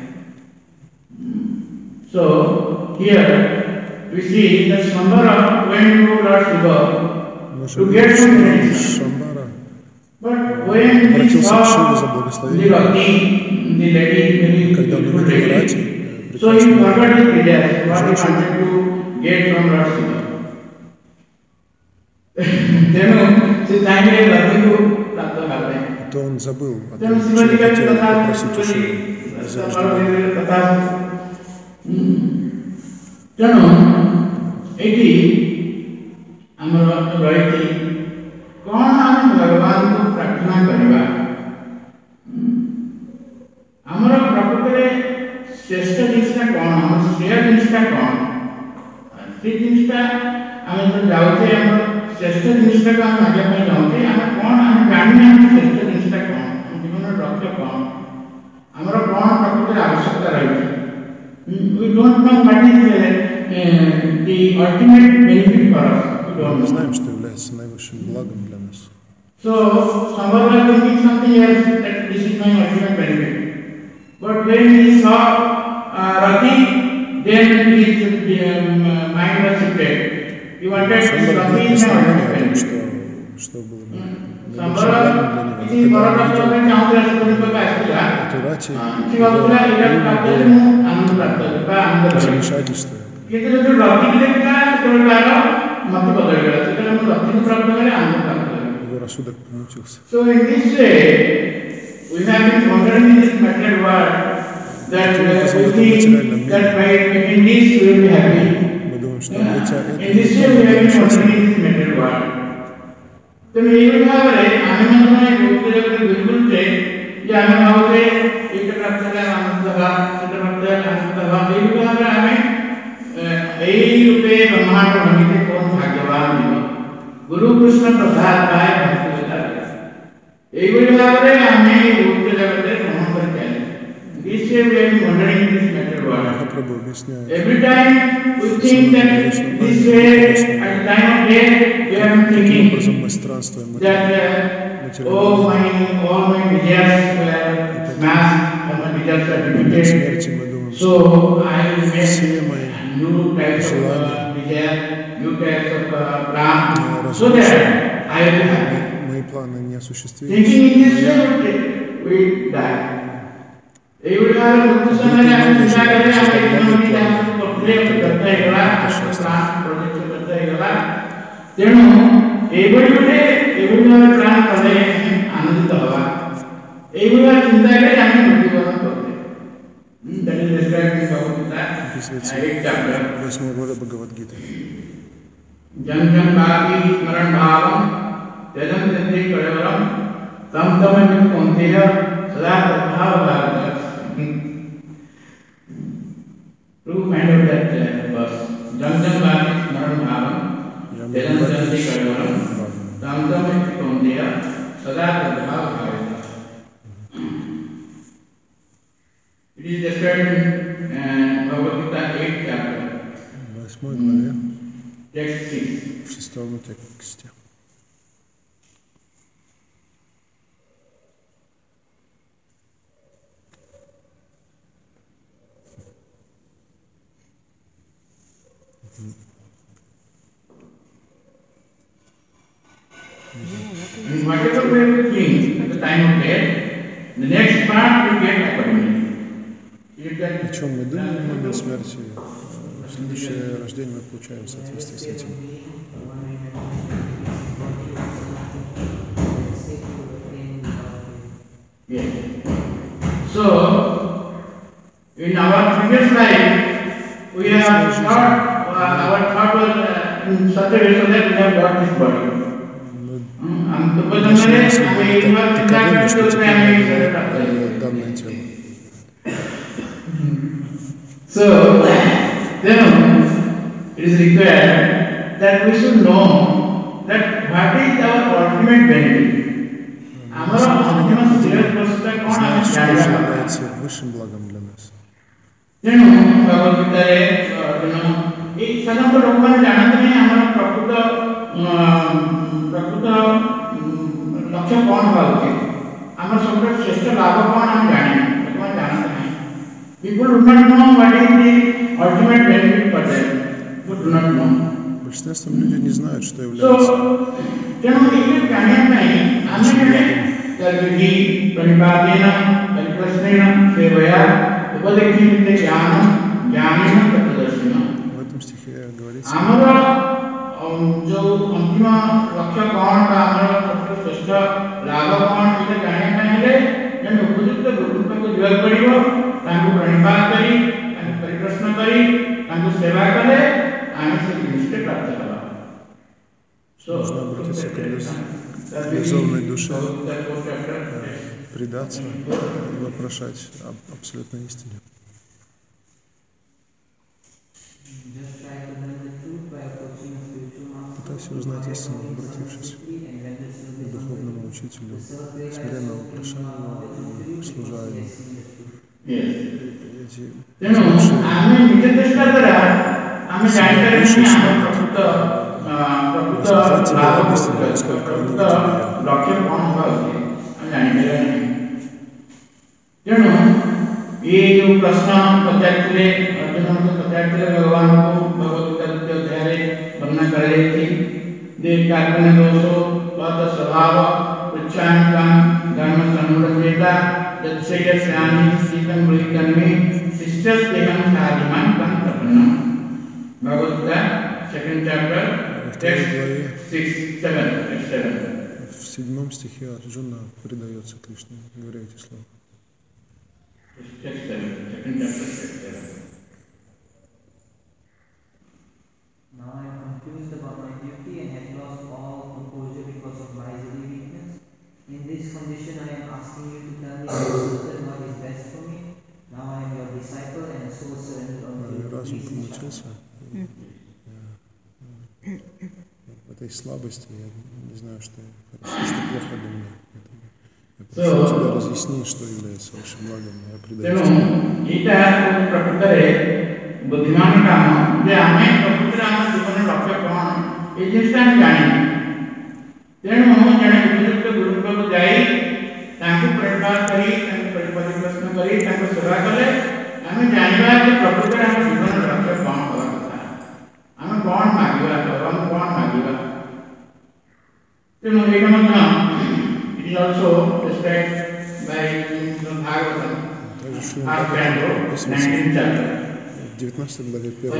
so here we see that Shambhala went to Lord Shiva to get some medicine but when he saw the rati the lady very beautiful lady so he forgot his desires what he wanted to get from Lord Shiva तेणु से चाहिए रति को प्राप्त करते то он забыл о том, что он хотел попросить у Шивы за рождение. ତେଣୁ ଏଠି ଆମର ରହିଛି କ'ଣ ଆମେ ଭଗବାନଙ୍କୁ ପ୍ରାର୍ଥନା କରିବା। ଆମର ପ୍ରକୃତରେ ଶ୍ରେଷ୍ଠ ଜିନିଷଟା କ'ଣ, ଆମର ଶ୍ରେୟ ଜିନିଷଟା କ'ଣ, ସେ ଜିନିଷଟା ଆମେ ଯେତେବେଳେ ଯାଉଛେ ଆମର ଶ୍ରେଷ୍ଠ ଜିନିଷଟାକୁ ଆମେ ମାଗିବା ପାଇଁ ଯାଉଛେ, ଆମେ କ'ଣ ଆମେ ଜାଣିନାହାନ୍ତି ଶ୍ରେଷ୍ଠ ଜିନିଷଟା କ'ଣ, ଆମ ଜୀବନର ଲକ୍ଷ୍ୟ କ'ଣ, ଆମର କ'ଣ ପ୍ରକୃତରେ ଆବଶ୍ୟକତା ରହିଛି। We don't know what is uh, uh, the ultimate benefit for us. We don't Мы know. знаем, что является наивысшим благом для нас. So, somebody was thinking something else, that this is my ultimate benefit. But when he saw uh, Rati, then his um, uh, mind was shifted. He wanted this Самбара Rati имеет is my представление ultimate о том, benefit. что, что было бы наивысшим Somebody, благом it для is него. Bharata Когда он Swami видел Chandra Swami Kasila. эту Рати, She was его like, "Ila Kapta mu anand prapta ba anand." замешательство. କିନ୍ତୁ ଯେତେବେଳେ ରତିକି ଦେଖିଲା ସେତେବେଳେ ତାର ମତି ବଦଳିଗଲା, ସେତେବେଳେ ମୁଁ ରତିକୁ ପ୍ରାପ୍ତ କଲେ ଆନନ୍ଦ ପ୍ରାପ୍ତ କଲେ। Его рассудок помутился. So in this way, we have been wondering in this material world that uh, we think that by making this we will be happy. Мы думаем, что Yeah. хотя In this way we have been wondering in this material world. ତେଣୁ ଏଇଭଳି ଭାବରେ ଆମେ ମଧ୍ୟ ଏ ଭୌତିକ ଜଗତରେ ବିଲକୁଲ ଯେ ଯେ ଆମେ ଭାବୁଛେ ଏଇଟା ପ୍ରାପ୍ତ ହେଲେ ଆନନ୍ଦ ହେବା, ସେଟା ପ୍ରାପ୍ତ ହେଲେ ଆନନ୍ଦ ହେବା, ଏଇଭଳି ଭାବରେ ଆମେ এই রূপে ব্রহ্মাণ্ড ভূমিতে কোন ভাগ্যবান জীব গুরু কৃষ্ণ প্রসাদ পায় ভক্তি বেদারে এইভাবে ভাবে আমি ভৌতিক জগতে ভ্রমণ করে চাই। This way we are wandering in this material world. Махапрабху объясняет. Every time we think that this way at the time of death we are Таким thinking образом мы странствуем в that этом uh, oh my all my desires were smashed, all my desires are момент defeated. смерти. Мы думаем, So что I will make все мои new types of uh, desire, new types of uh, plan, Yeah, so that I will be happy. мои планы не осуществились. Thinking in this way, we die. এইগুলি ভাবে মৃত্যু সময়ে আমি চিন্তা করে আমি জীবনটি যাপন করতে করতে গেলা, প্রাণ প্রতিষ্ঠা করতে গেলা। তেণু এইগুলি ଗୋଟେ এইগুলি ଭାବେ ପ୍ଲାନ୍ କଲେ ଆନନ୍ଦିତ ହେବା, এইগুলি ଭାବେ ଚିନ୍ତା କରି ଆମେ ମୃତ୍ୟୁବରଣ କରୁଛେ। That is described in Bhagavad Gita, Описывается eighth chapter. в восьмой главе Бхагавад-гиты. जन जन बाकी स्मरण भावम त्यजन त्यजते कलेवरम तम तम मित कौन्तेय सदा तद्भाव Bharat. Prove find out that uh, verse. जन जन बाकी स्मरण भावम त्यजन त्यजते कलेवरम तम तम मित कौन्तेय सदा तद्भाव Bharat. It is described in uh, Bhagavad Gita eighth chapter, В восьмой главе, text six. в шестом тексте. And whatever we think at the time of death, the next part we get accordingly. You О can чем мы думаем в момент смерти, в следующее рождение мы получаем в соответствии с этим. yes. So, in our previous life, we have thought, uh, our thought was uh, in such a way so that we have got this body. Мы हम तो Наши बदलने мысли हमें были एक बार так- चिंता таковы, करते что हुए теперь हमें мы ईश्वर प्राप्त имеем करेंगे। данное тело. So, then it is required that we should know that what is our ultimate benefit. हमारा अंतिम श्रेय प्रस्तुत कौन है Знать, что же जानेगा। является высшим благом для нас. ତେଣୁ ଭଗବତ ଗୀତାରେ ତେଣୁ ଏଇ ସାଧାରଣତଃ ଲୋକମାନେ ଜାଣନ୍ତି ନାହିଁ ଆମର ପ୍ରକୃତ ପ୍ରକୃତ ଲକ୍ଷ୍ୟ କ'ଣ ହେବା ଉଚିତ, ଆମର ସବୁଠାରୁ ଶ୍ରେଷ୍ଠ ଲାଭ କ'ଣ ଆମେ ଜାଣିନୁ, ଲୋକମାନେ ଜାଣନ୍ତି ନାହିଁ। People do not know what is the ultimate benefit for them. People do not know. Большинство людей не знают, что So, является ତେଣୁ ଏଇଟା ଜାଣିବା ପାଇଁ ଆମେ ମାନେ ତଦ୍ବିଧି ପ୍रणिपातेन परिप्रश्नेन सेवया उपदेक्षिते ज्ञानं ज्ञानेन तत्त्वदर्शिन। в этом стихе говорится. ଆମର ଯୋଉ ଅନ୍ତିମ ଲକ୍ଷ୍ୟ କ'ଣ ବା ଆମର ସବୁଠୁ ଶ୍ରେଷ୍ଠ ଲାଭ କ'ଣ ଏଇଟା ଜାଣିବା ପାଇଁ ହେଲେ ଜଣେ ଉପଯୁକ୍ତ ଗୁରୁଙ୍କୁ ଯିବାକୁ ପଡ଼ିବ, ତାଙ୍କୁ ପ୍ରଣିପାତ କରି ତାଙ୍କୁ ପରିପ୍ରଶ୍ନ କରି ତାଙ୍କୁ ସେବା କଲେ ଆମେ ସେ ଜିନିଷଟା ପ୍ରାପ୍ତ ହେବା। Нужно обратиться к реализованной душе, предаться и вопрошать об абсолютной истине. Пытайся узнать истину, обратившись к духовному учителю, смиренно вопрошая его и служа ему. Эти лучшие души смогут рассказать тебе об истине, насколько они ତେଣୁ ଏ ଯେଉଁ ପ୍ରଶ୍ନ ପଚାରିଥିଲେ ଅର୍ଜୁନଙ୍କୁ ପଚାରିଥିଲେ ଭଗବାନଙ୍କୁ ଭଗବତ ଗୀତା ଅଧ୍ୟାୟରେ ବର୍ଣ୍ଣନା କରାଯାଇଛି ଯେ କାର୍ପଣ୍ୟ ଦୋଷ ବଦ ସ୍ୱଭାବ ଉଚ୍ଚାଙ୍କାଂ ଧର୍ମ ସମୂଢ଼ଚେତା ଯତ୍ସେୟ ଶ୍ୟାମି ଶୀତଂ ବୃହିକର୍ମି ଶିଷ୍ୟସ୍ତେହଂ ସାଧିମାନ୍ तं ପ୍ରପନ୍ନମ୍। ଭଗବତ Gita second chapter text six seven seven. В седьмом стихе Арджуна предается Кришне, говоря эти слова. Now I am confused about my duty and have lost all composure because of miserly weakness. In this condition, I am asking you to tell me for certain what is best for me. Now I am your disciple and a soul surrendered unto you. Разум помутился. В этой слабости я не знаю, что хорошо, что плохо для меня. Я прошу тебя разъяснить, что является вашим благом. Я предаюсь тебе. बुद्धिमान काम जे आमे प्रकृति आम जीवन लक्ष्य कौन ये जिनिसटा हम जानी तेणु जड़े उपयुक्त गुरु को जाई तांको प्रणपात करी तांको परिप्रश्न करी तांको सेवा कले आमे जानबा कि प्रकृति आम जीवन लक्ष्य कौन होगा कथा आम कौन मागिबा भगवान कौन मागिबा तेणु एक मतलब it is also described by Bhagavatam half canto nineteenth chapter. В девятнадцатой главе первой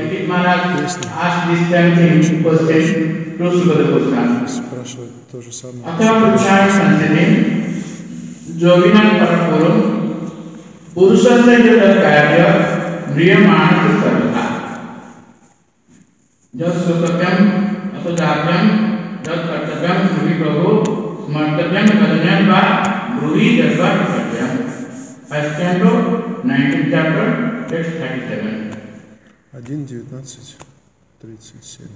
песни спрашивает то же самое. nineteenth chapter, text thirty-seven. один девятнадцать тридцать семь.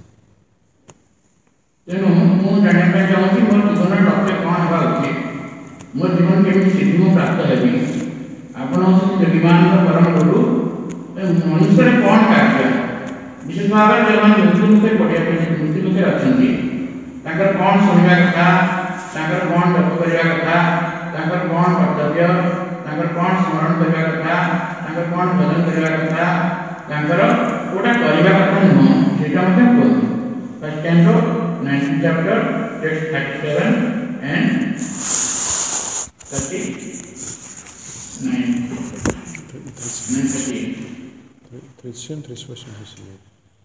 ତେଣୁ ମୁଁ ଜାଣିବା ପାଇଁ ଚାହୁଁଛି ମୋର ଜୀବନର ଲକ୍ଷ୍ୟ କ'ଣ ହେବା ଉଚିତ, ମୋ ଜୀବନ କେମିତି ସିଦ୍ଧି ମୁଁ ପ୍ରାପ୍ତ ହେବି। ଆପଣ ହେଉଛନ୍ତି ଯୋଗୀମାନଙ୍କର ପରମ ଗୁରୁ। ମନୁଷ୍ୟର କ'ଣ କାର୍ଯ୍ୟ, ବିଶେଷ ଭାବରେ ଯେଉଁମାନେ ମୃତ୍ୟୁ ମୁଖରେ ପଡ଼ିବା ପାଇଁ ମୃତ୍ୟୁ ମୁଖରେ ଅଛନ୍ତି ତାଙ୍କର କ'ଣ ଶୁଣିବା କଥା, ତାଙ୍କର କ'ଣ ଜପ କରିବା କଥା, ତାଙ୍କର କ'ଣ କର୍ତ୍ତବ୍ୟ, ତାଙ୍କର କ'ଣ ସ୍ମରଣ କରିବା କଥା, ତାଙ୍କର କ'ଣ ଭଜନ କରିବା କଥା, ତାଙ୍କର କୋଉଟା କରିବା କଥା ନୁହଁ ସେଇଟା ମଧ୍ୟ କୁହନ୍ତୁ। First canto nineteenth chapter text thirty-seven and thirty-nine. тридцать семь, тридцать восемь, тридцать девять.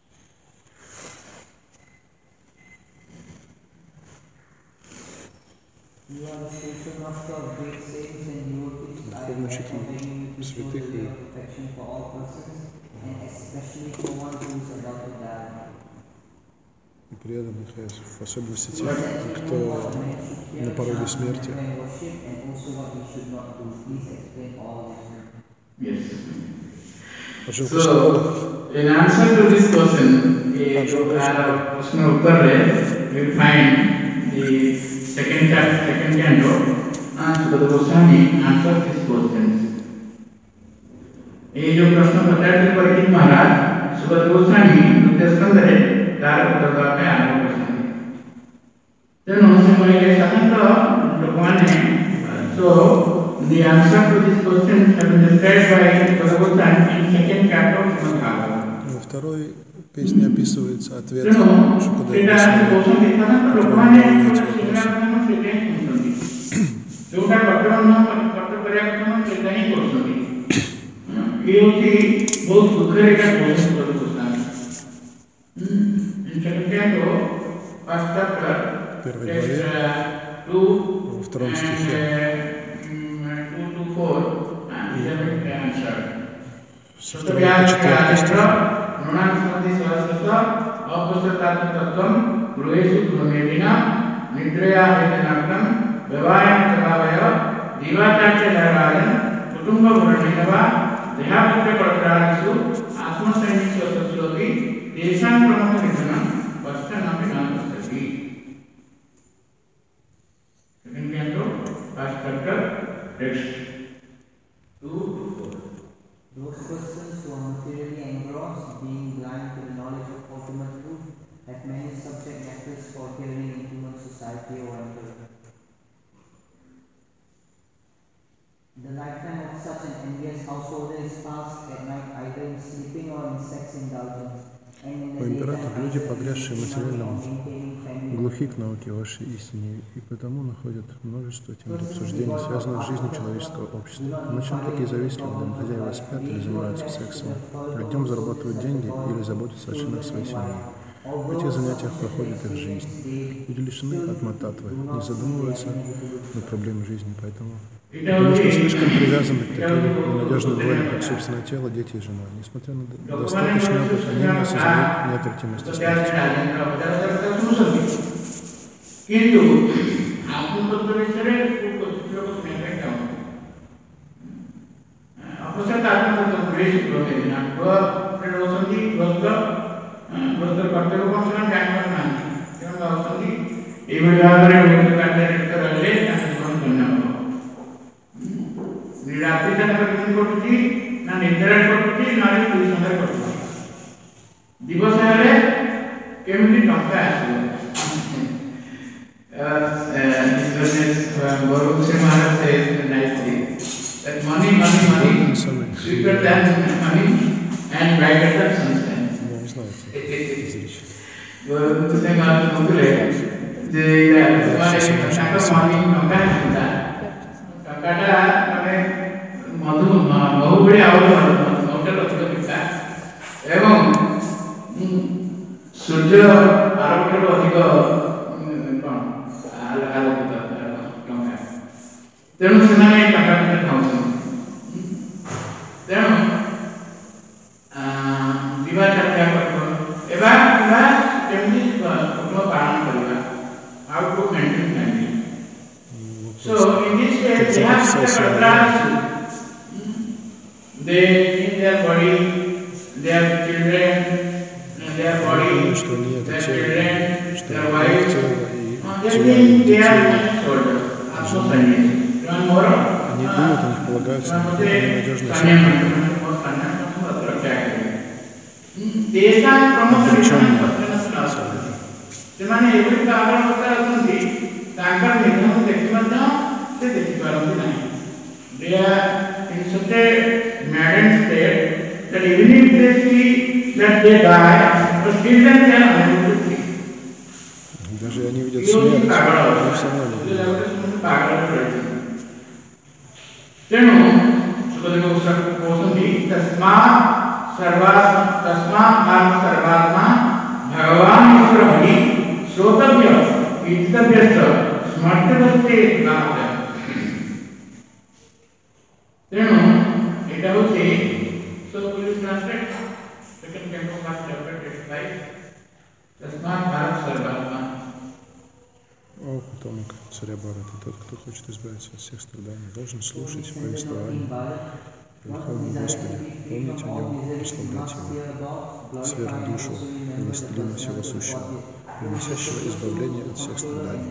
You are the spiritual master of great saints and devotees. I am Духовный учитель святых и perfection for all persons, and especially for one who is about to die. и преданных, в особенности тех, кто на пороге смерти. So, in answer to this question, question उत्तर है, we find the second chapter, second canto, and Sukadeva Goswami answers these questions. ये जो प्रश्न पचास परीक्षित महाराज सुखदेव गोस्वामी द्वितीय स्कंद है तार उत्तर में आरंभ करते तेणु समय साधारणतः लोकमाने so the answer to this question has been described by Sukadeva Goswami in second chapter of Srimad Bhagavatam. Во второй песне описывается ответ Шукадева Госвами, который дал эти вопросы. ये होती बहुत दुखरे का क्वेश्चन कर सकता है। इन सेकंड तो first chapter первой главе, two во втором стихе. Со второго по четвертый стих. Those persons who are materially engrossed, being blind to the knowledge of ultimate truth, have many subject matters for hearing in human society or emperor. The lifetime of such an envious householder is passed at night either in sleeping or in sex indulgence. О император, люди, погрязшие в материальном, глухи к науке вашей истине, и потому находят множество тем обсуждений, связанных с жизнью человеческого общества. Ночью такие завистливые, домохозяева спят или занимаются сексом, а днем зарабатывают деньги или заботятся о членах своей семьи. В этих занятиях проходит их жизнь. Люди лишены атма-татвы, не задумываются над проблемой жизни, поэтому потому что слишком привязаны к таким ненадежным волям, как собственное тело, дети и жена. Несмотря на достаточный опыт, они не осознают неотвратимости смерти. रात्रि ना निद्रा ना tuition दिवस केमती टंका money money money sweeter than honey and brighter than sunshine. तुझे बात बोले जे हमारे टंका money टंका है टंकाटा माने मधु बहु बड़ी आवश्यक होटल होटल पिता एवं सूर्य आरोग्य अधिक कौन आलोकित टंका तेणु ସେମାନେ ଟଙ୍କା ଭିତରେ ଖାଉଛନ୍ତି ତେଣୁ ବିବାହ ଯାତ୍ରା କରିବ ଏବା କିମ୍ବା କେମିତି କୁଟୁମ୍ବ ପାଳନ କରିବା how to maintain family. So in this way they have to they in their body their children their body their children their wives they are shoulders also Sundays. Они думают, они полагаются на надежные силы. Даже они видят смерть, они все равно не видят. तेणु सुखदेव कहते तस्मा सर्वा तस्मा आत्म सर्वात्मा भगवान ईश्वर हरि श्रोतव्य कीर्तव्य स्मर्तव्य नाथ तेणु एटा होते सो पुलिस translate second canto first chapter text five तस्मा भारत सर्वात्मा. О, потомок царя Бхарата, тот, кто хочет избавиться от всех страданий, должен слушать повествование о Верховном Господе, помнить о Нем, прославлять Его, сверх душу, властелина всего сущего, приносящего избавление от всех страданий.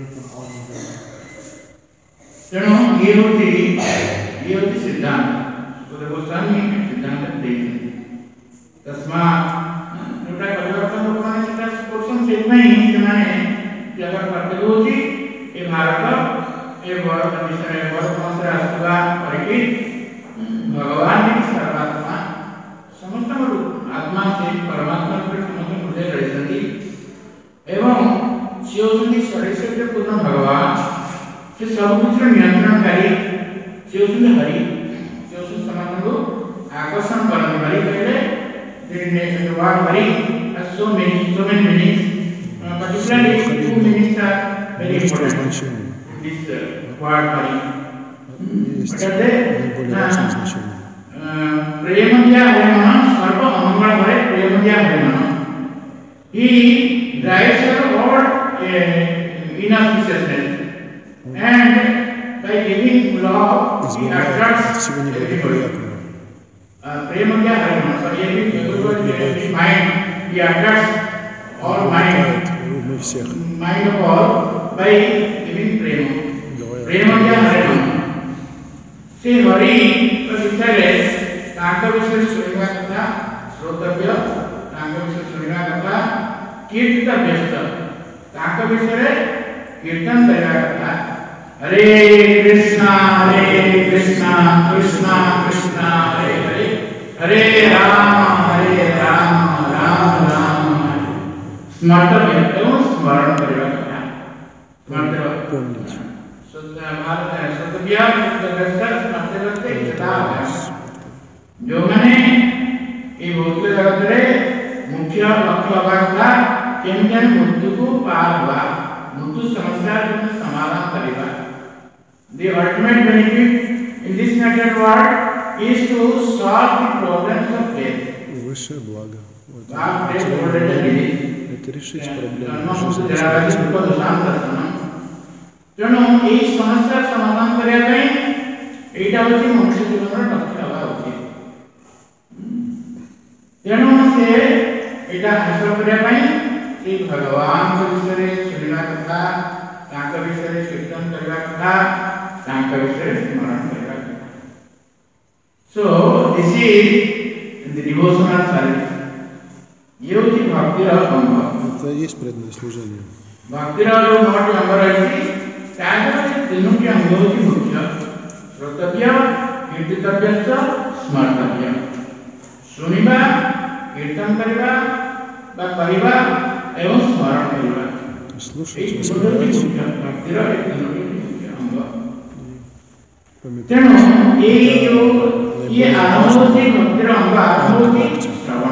जगह प्रतिरोधी ये भारत ये बड़ कंडीशन है बड़ मंत्र आसुगा परिकित भगवान की सर्वात्मा समस्त रूप आत्मा से परमात्मा के समस्त हृदय रहती एवं शिवसुनी सर्वश्रेष्ठ पूर्ण भगवान से सब कुछ नियंत्रणकारी शिवसुनी हरि शिवसुनी समाज को आकर्षण करने वाली पहले जिन्हें भगवान Hari so many so many meanings particularly two meanings are very important. this uh, word Hari. есть наиболее важное значение. Premadiya Harimana, Sarva Amangala Hare, Premadiya Harimana. He drives toward uh, inauspiciousness. And by giving love, he attracts everybody. Premadiya Harimana, so every mind, he attracts all mind, mind of all by giving prema. Premadiya Harimana. See, Hari, the says, Tanka Vishwa Surya Katha, Srotavya, Tanka Vishwa Surya Katha, Kirtita Vyasta. Tanka Vishwa Kirtan Daya Katha. Hare Krishna, Hare Krishna, Krishna Krishna, Hare Hare. Hare Rama, Hare Rama, Rama Rama, Hare. Smartavya, don't smart Daya Katha. Smartavya. So the Srotavya is the Vyasta, Smartavya is the Daya. जो मैंने ये भौतिक जगत रे मुख्य लक्ष्य अवस्था केमकेन मृत्यु को पार हुआ मृत्यु समस्या को समाधान करेगा. The ultimate benefit in this natural world is to solve the problems of death. Высшее благо. Это решить проблемы жизни. ତେଣୁ ଏହି ସମସ୍ୟା ସମାଧାନ କରିବା ପାଇଁ ଏଇଟା ହେଉଛି ମନୁଷ୍ୟ ଜୀବନର ଲକ୍ଷ୍ୟ ହେବା ଉଚିତ. ତେଣୁ ସେ ଏଇଟା ହାସଲ କରିବା ପାଇଁ ଶ୍ରୀ ଭଗବାନଙ୍କ ବିଷୟରେ ଶୁଣିବା କଥା, ତାଙ୍କ ବିଷୟରେ କୀର୍ତ୍ତନ କରିବା କଥା, ତାଙ୍କ ବିଷୟରେ ସ୍ମରଣ କରିବା କଥା. So this is the devotional service. ଇଏ ହେଉଛି ଭକ୍ତିର ଅଙ୍ଗ. Это есть преданное служение. ଭକ୍ତିର ଯେଉଁ ନଅଟି ଅଙ୍ଗ ରହିଛି ତା ଦେହରେ ତିନୋଟି ଅଙ୍ଗ ହେଉଛି ମୁଖ୍ୟ. ଶ୍ରୋତବ୍ୟ, କୀର୍ତ୍ତିତବ୍ୟ, ସ୍ମର୍ତ୍ତବ୍ୟ. ଶୁଣିବା, କୀର୍ତ୍ତନ କରିବା ବା କରିବା ଏବଂ ସ୍ମରଣ କରିବା. Слушать, воспевать. ତେଣୁ ଏଇ ଯେଉଁ ଇଏ ଆରମ୍ଭ ହେଉଛି ଭକ୍ତିର ଅଙ୍ଗ, ଆରମ୍ଭ ହେଉଛି ଶ୍ରବଣ.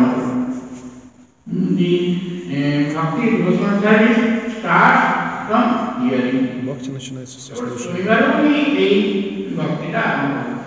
ଭକ୍ତି devotional service starts from hearing. Бхакти начинается со слушания. ଶୁଣିବାରୁ ହିଁ ଏଇ ଭକ୍ତିଟା ଆରମ୍ଭ ହେଉଛି.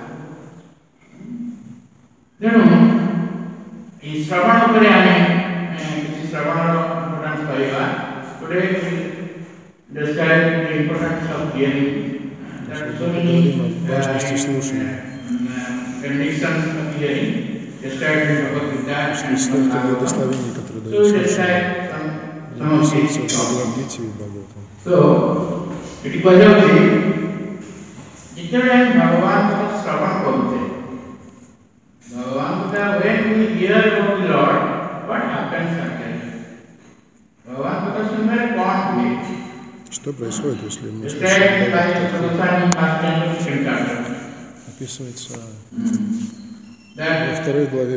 ତେଣୁ এই শ্রবণ উপরে আমি কিছু শ্রবণର ইম্পর্ଟାନ୍ସ କହିବା. Today we describe the importance of hearing. There are so many важности слушания. conditions of hearing described in Bhagavad Gita. Столько благословений, которые дают слушание. Написывается в Бхагавад-гите и Бхагаватам. So, ଏଠି କୁହାଯାଉଛି ଯେତେବେଳେ ଆମେ ଭଗବାନଙ୍କର ଶ୍ରବଣ କରୁଛେ, Bhagavan Buddha, when we hear about the Lord, what happens actually? Bhagavan Buddha सुनकर कौन हुए? Что происходит, если мы Described by слушаем? Prabhupada first chapter, second chapter. Описывается That во второй главе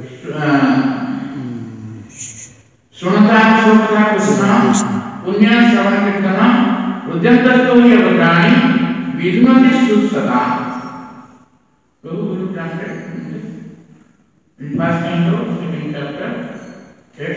Shunatan Shukta Krishna, Punya Shravana Kirtana, Rudyantastu Yavagrani, Vidmati Sutsata. Prabhu, will you translate? In first chapter, second chapter, yes.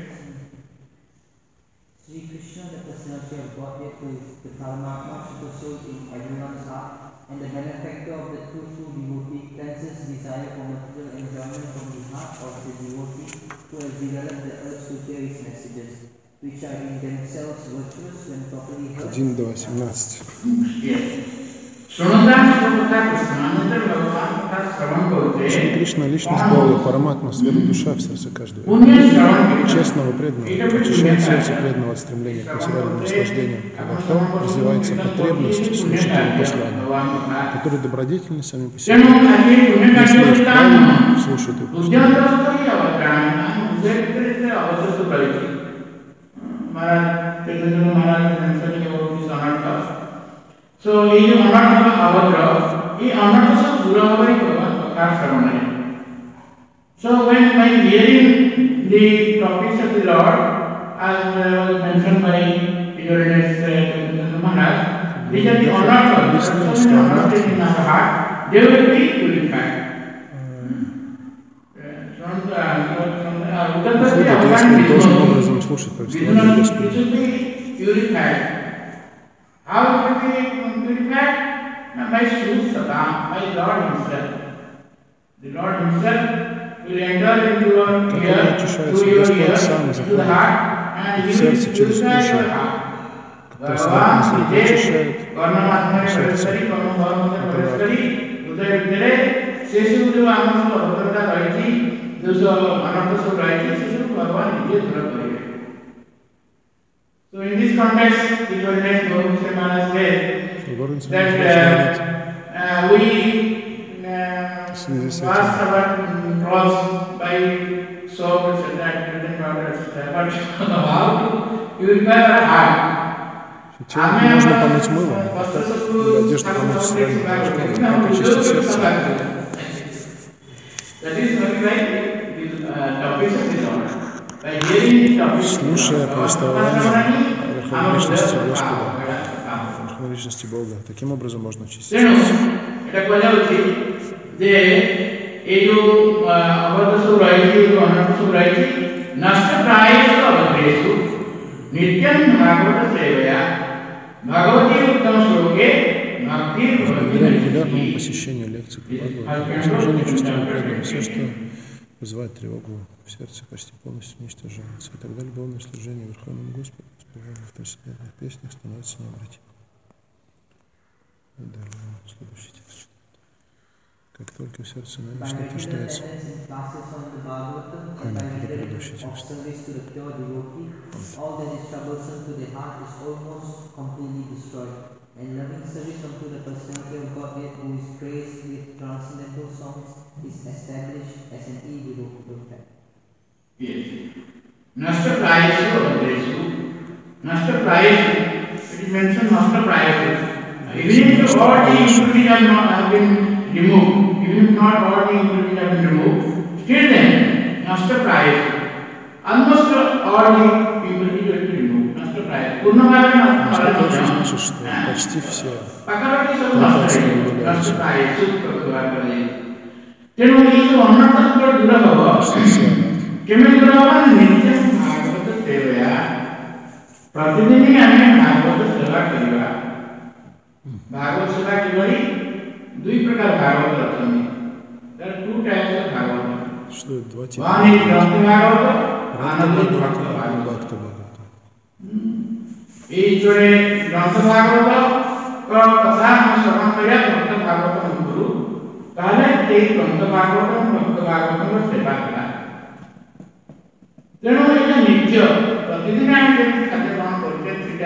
Sri Krishna, the personality of Godhead, who is the Paramatma, supersoul in everyone's heart, and the benefactor of the truthful devotee, cleanses desire for material enjoyment from the heart of the devotee who has developed the urge to hear his messages, which are in themselves virtuous when properly heard. один до восемнадцати. Yes. Shunatan Shukta Krishna, another Bhagavan Buddha Shravan Kote. Шри Кришна, личность Бога, Параматма, свет душа в сердце каждого. Честного преданного очищает сердце преданного от стремления к материальным наслаждениям, когда в том развивается потребность слушать его послания, которые добродетельны сами по себе. Если их правильно слушают его послания. So, ये जो अनर्थ का अवग्रह, ये अनर्थ सब दूर होगा ही भगवान प्रकाश श्रवण है. So, when by hearing the topics of the Lord, as uh, was mentioned by Your Highness uh, Maharaj, these are the anarthas. So, the anarthas in our heart, they will be purified. Выходит, если он должным образом слушать повествование Господа. Purified. How it will be purified? Now, by Sri Satam, by Lord Himself. The Lord Himself will enter into your Как они ear, очищаются? through your Господь ear, сам into the заходит heart, and в He сердце will через purify уши, your heart. как посредник Bhagavan Бога Sri очищает Karnamatmane сердце. Parasari, Karnamatmane Это рад. Parasari, Hృదయ ଭିତରେ ସେ ସବୁ ଯୋଉ ଆମର ସବୁ ଅଭଦ୍ରତା ରହିଛି, ଯୋଉ ସବୁ ଅନର୍ଥ ସବୁ ରହିଛି, ସେ ସବୁ ଭଗବାନ ନିଜେ ଦୂର କରିବେ. So in this context, it was next Govinda Maharaj said that uh, uh, we uh, wash our clothes by soap, et cetera, detergent powder, et cetera. But how to purify our heart? Тело можно помыть мылом, а как или одежду помыть стиральным порошком, а как очистить сердце? Слушая повествование Верховной Личности Господа, Верховной Личности Бога, таким образом можно очистить сердце. Благодаря регулярному посещению лекций по Бхагавату, служению чувственным преданным, все, что вызывает тревогу в сердце, почти полностью уничтожается. И тогда любовное служение Верховному Господу, воспеваемое в трансцендентных песнях, становится необратимым. И далее следующий текст. Как только в сердце ненависть отождается. А нет, это предыдущий текст. And loving service unto the personality of Godhead, who is praised with transcendental songs, is established as an irrevocable fact. Yes. Nasta prayesu adresu. Nasta prayesu. It is mentioned nasta prayesu. Even if all the impurities have not have been removed, even if not all the impurities have been removed, still then nasta prayesu. Almost all the impurities will be removed. Что значит, что почти все препятствия удаляются. Почти все что два типа Бхагавата, Бхакта Бхагавата. এই জোরে গ্রন্থ ভাগবত কথা আমরা শ্রবণ করিয়া ভক্ত ভাগবত গুরু তাহলে এই গ্রন্থ ভাগবত ভক্ত ভাগবতর সেবা করা তেଣୁ এটা ନିତ୍ୟ ପ୍ରତିଦିନ ଆମେ ଯେମିତି ଖାଦ୍ୟ ଗ୍ରହଣ କରୁଛେ ସେଟା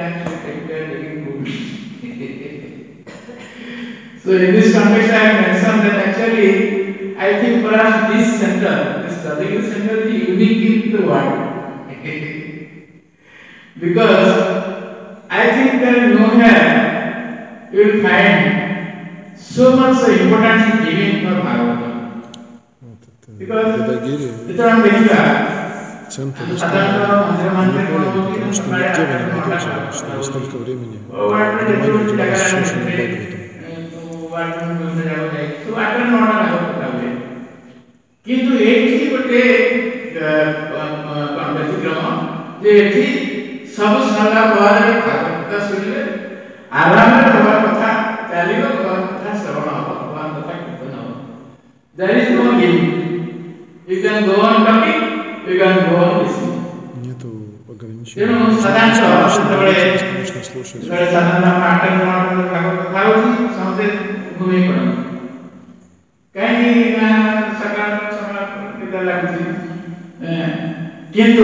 So in this context I have mentioned that actually I think perhaps this center, this Sadhguru center is unique in the world. Because I think that nowhere you will find so much importance given for Bhagavatam. Because it's on Vishwa. Центр Восточного не понял, потому что нигде вы не найдете, чтобы столько времени внимания уделялось слушанию Бхагаватам. কিন্তু ଏଇଠି ଗୋଟେ ବ୍ୟତିକ୍ରମ ଯେ ଏଠି ସବୁ ସାରିଲା ପରେ ଭାଗବତ ଶୁଣିଲେ ଆରାମରେ ହେବା କଥା ଚାଲିବ ଭଗବାନ କଥା ଶ୍ରବଣ ହବ ଭଗବାନ କଥା କୀର୍ତ୍ତନ ହବ. There is no limit. You can go on talking, you can go on listening. Нету ограничений. ତେଣୁ ସାଧାରଣତଃ ଯେତେବେଳେ ଯେତେବେଳେ ସାଧାରଣତଃ ଆଠ ନଅ ଭାଗବତ ଖାଉଛି ସମସ୍ତେ ଘୁମେଇ ପଡ଼ନ୍ତି. କାହିଁକି ନା ସକାଳ ସମୟ ନିଦ ଲାଗୁଛି. କିନ୍ତୁ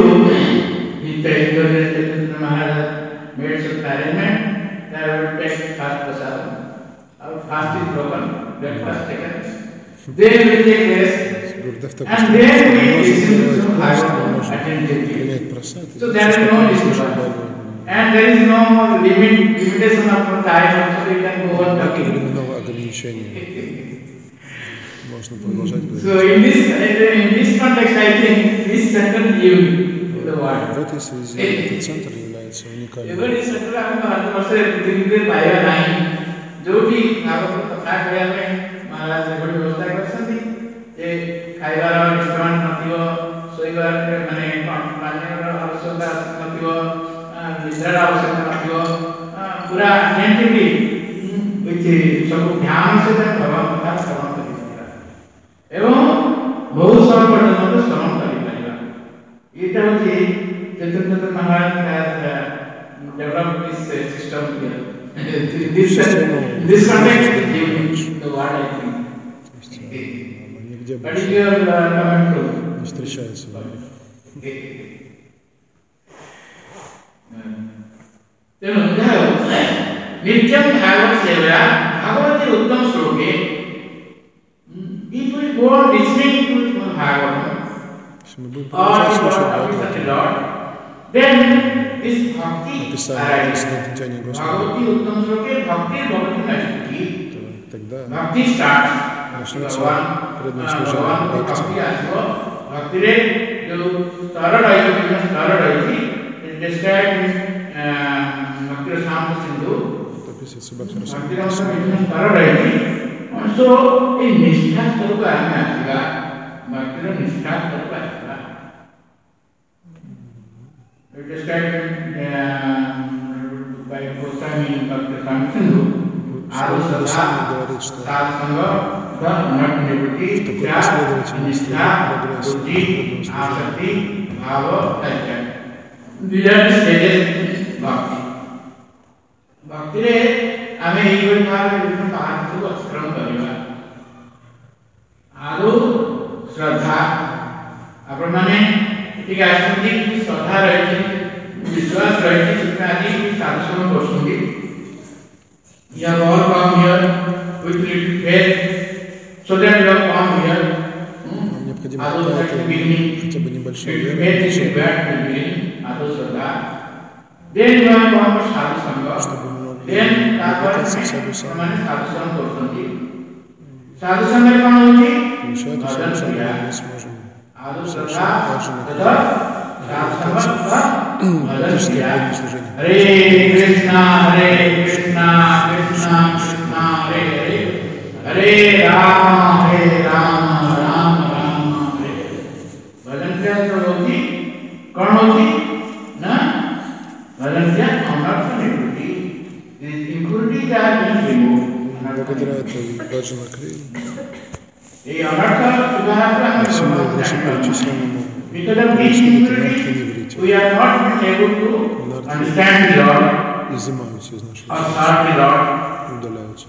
Maharaj made some arrangement that I would take fast prasadam. Our fast is broken, breakfast taken. Then we take rest, and then we listen to some Bhagavatam attentively. So there is no disturbance, and there is no limit, limitation of time. Also we can go on talking. Можно продолжать говорить. So in this in this context, I think this center is the world. В этой связи этот центр является уникальным. ଏଭଳି centre ଆମେ ଭାରତ ବର୍ଷରେ ପୃଥିବୀରେ ପାଇବା ନାହିଁ ଯୋଉଠି ଭାଗବତ କଥା କହିବା ପାଇଁ ମହାରାଜ ଏଭଳି ବ୍ୟବସ୍ଥା କରିଛନ୍ତି ଯେ ଖାଇବାର ଡିଷ୍ଟର୍ବାନ୍ସ ନଥିବ, ଶୋଇବାର ମାନେ ପାନୀୟର ଆବଶ୍ୟକତା ନଥିବ, ନିଦ୍ରାର ଆବଶ୍ୟକତା ନଥିବ, पूरा अटेंटिवली विच सब ध्यान से भगवान कथा श्रवण करि परिबा एवं बहुत समय पर्यंत श्रवण करि परिबा एटा होची चैतन्य महाराज develop this uh, system here. this this context is unique the word I think. What is your uh, comment to? Не встречается в них. नित्यम भागवत सेवा भागवत उत्तम श्लोक है if we go on listening to Bhagavatam or the word of such a Lord then this bhakti arises. Bhagavati uttam shloke bhakti bhavati nashti. Bhakti starts. Bhagavan Bhagavan bhakti asvo bhakti re jo star rahi hai star rahi is described in Bhakti Rasamrita Sindhu. Bhakti Rasamrita star rahi so in nishtha swarupa ame asiba bhakti ra nishtha swarupa asiba. It is described uh, by Goswami in Bhakti Rasamrita Sindhu. Adusata, Satsanga, Nirviti, Nishtha, Nishtha, Ruchi, Asakti, Bhava, Tattva. These are the stages of Bhakti. Bhakti re, ame even bhava different parts of Ashram kariba. Adu, Shraddha, Abramane, ठीक है आश्रम की श्रद्धा रहती विश्वास रहती जितना अधिक साधुसंग पहुंचेंगे या all come here with little faith so that you have come here необходимо хотя бы небольшая вера then you have come for sadhusanga чтобы много then двигаться в садхусанг sadhusanga पहुंचेंगे sadhusanga में कौन होगी получает sadhusang мы сможем Adusata, практическое служение. Hare Krishna, Hare Krishna, Krishna Krishna, Hare Hare, Hare Rama, Hare Rama, Rama Rama, Hare Hare. भजन क्या होती? कौन होती? ना? भजन क्या? अनर्थ निवृत्ति. Impurities are being removed. Благодаря этой Баджана Крии Всему вышеперечисленному изымаются из нашей жизни, удаляются.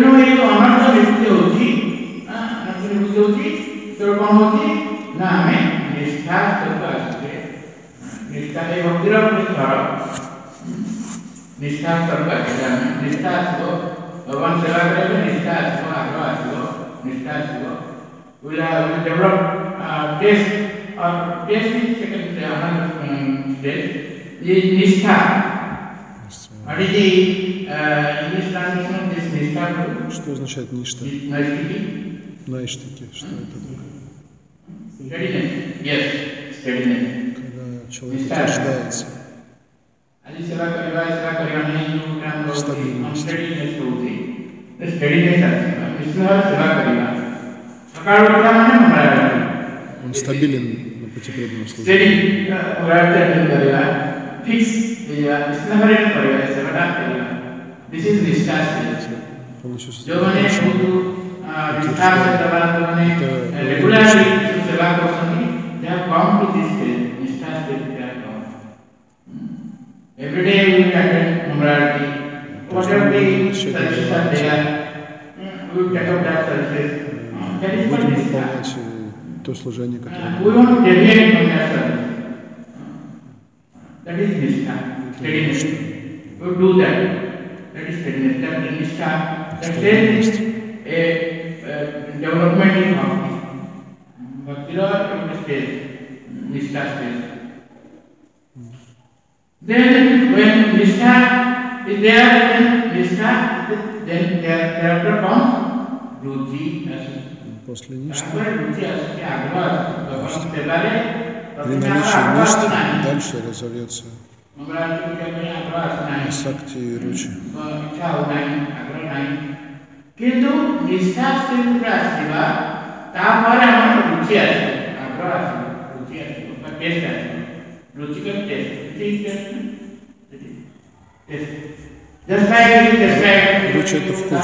भगवान सेवा करेंगे निष्ठा आत्मा आत्मा आत्मा निष्ठा आत्मा will uh, will develop uh, taste or taste is second another um, stage is nishtha. What is the uh, English translation of this nishtha? Что означает ништа? Naishtiki. Наиштики. Что это такое? Steadiness. Yes, steadiness. Когда человек утверждается. Ali सेवा करेगा सेवा करेगा नहीं जो काम होती steadiness होती है steadiness है इसलिए सेवा करेगा Он стабилен на пути преданного служения. Полностью Every day we attend Mumrati. Whatever the services are there, we take up that services. Будем выполнять то служение, которое we want to deviate from that service. That is nishtha, steadiness. We do that. That is steadiness. That is nishtha. That is a development in bhakti. Bhakti is a stage, nishtha stage. Then when nishtha is there, then nishtha, then there thereafter comes ruchi. После ништы, При наличии ништы дальше разовьется асакти и ручи. কিন্তু নিষ্ঠা স্থিতিতে আসিবা তারপরে আমার রুচি আসবে আগ্রহ আসবে রুচি আসবে বা টেস্ট আসবে রুচিকর টেস্ট ঠিক taste taste Just like we described, Ручи это вкус.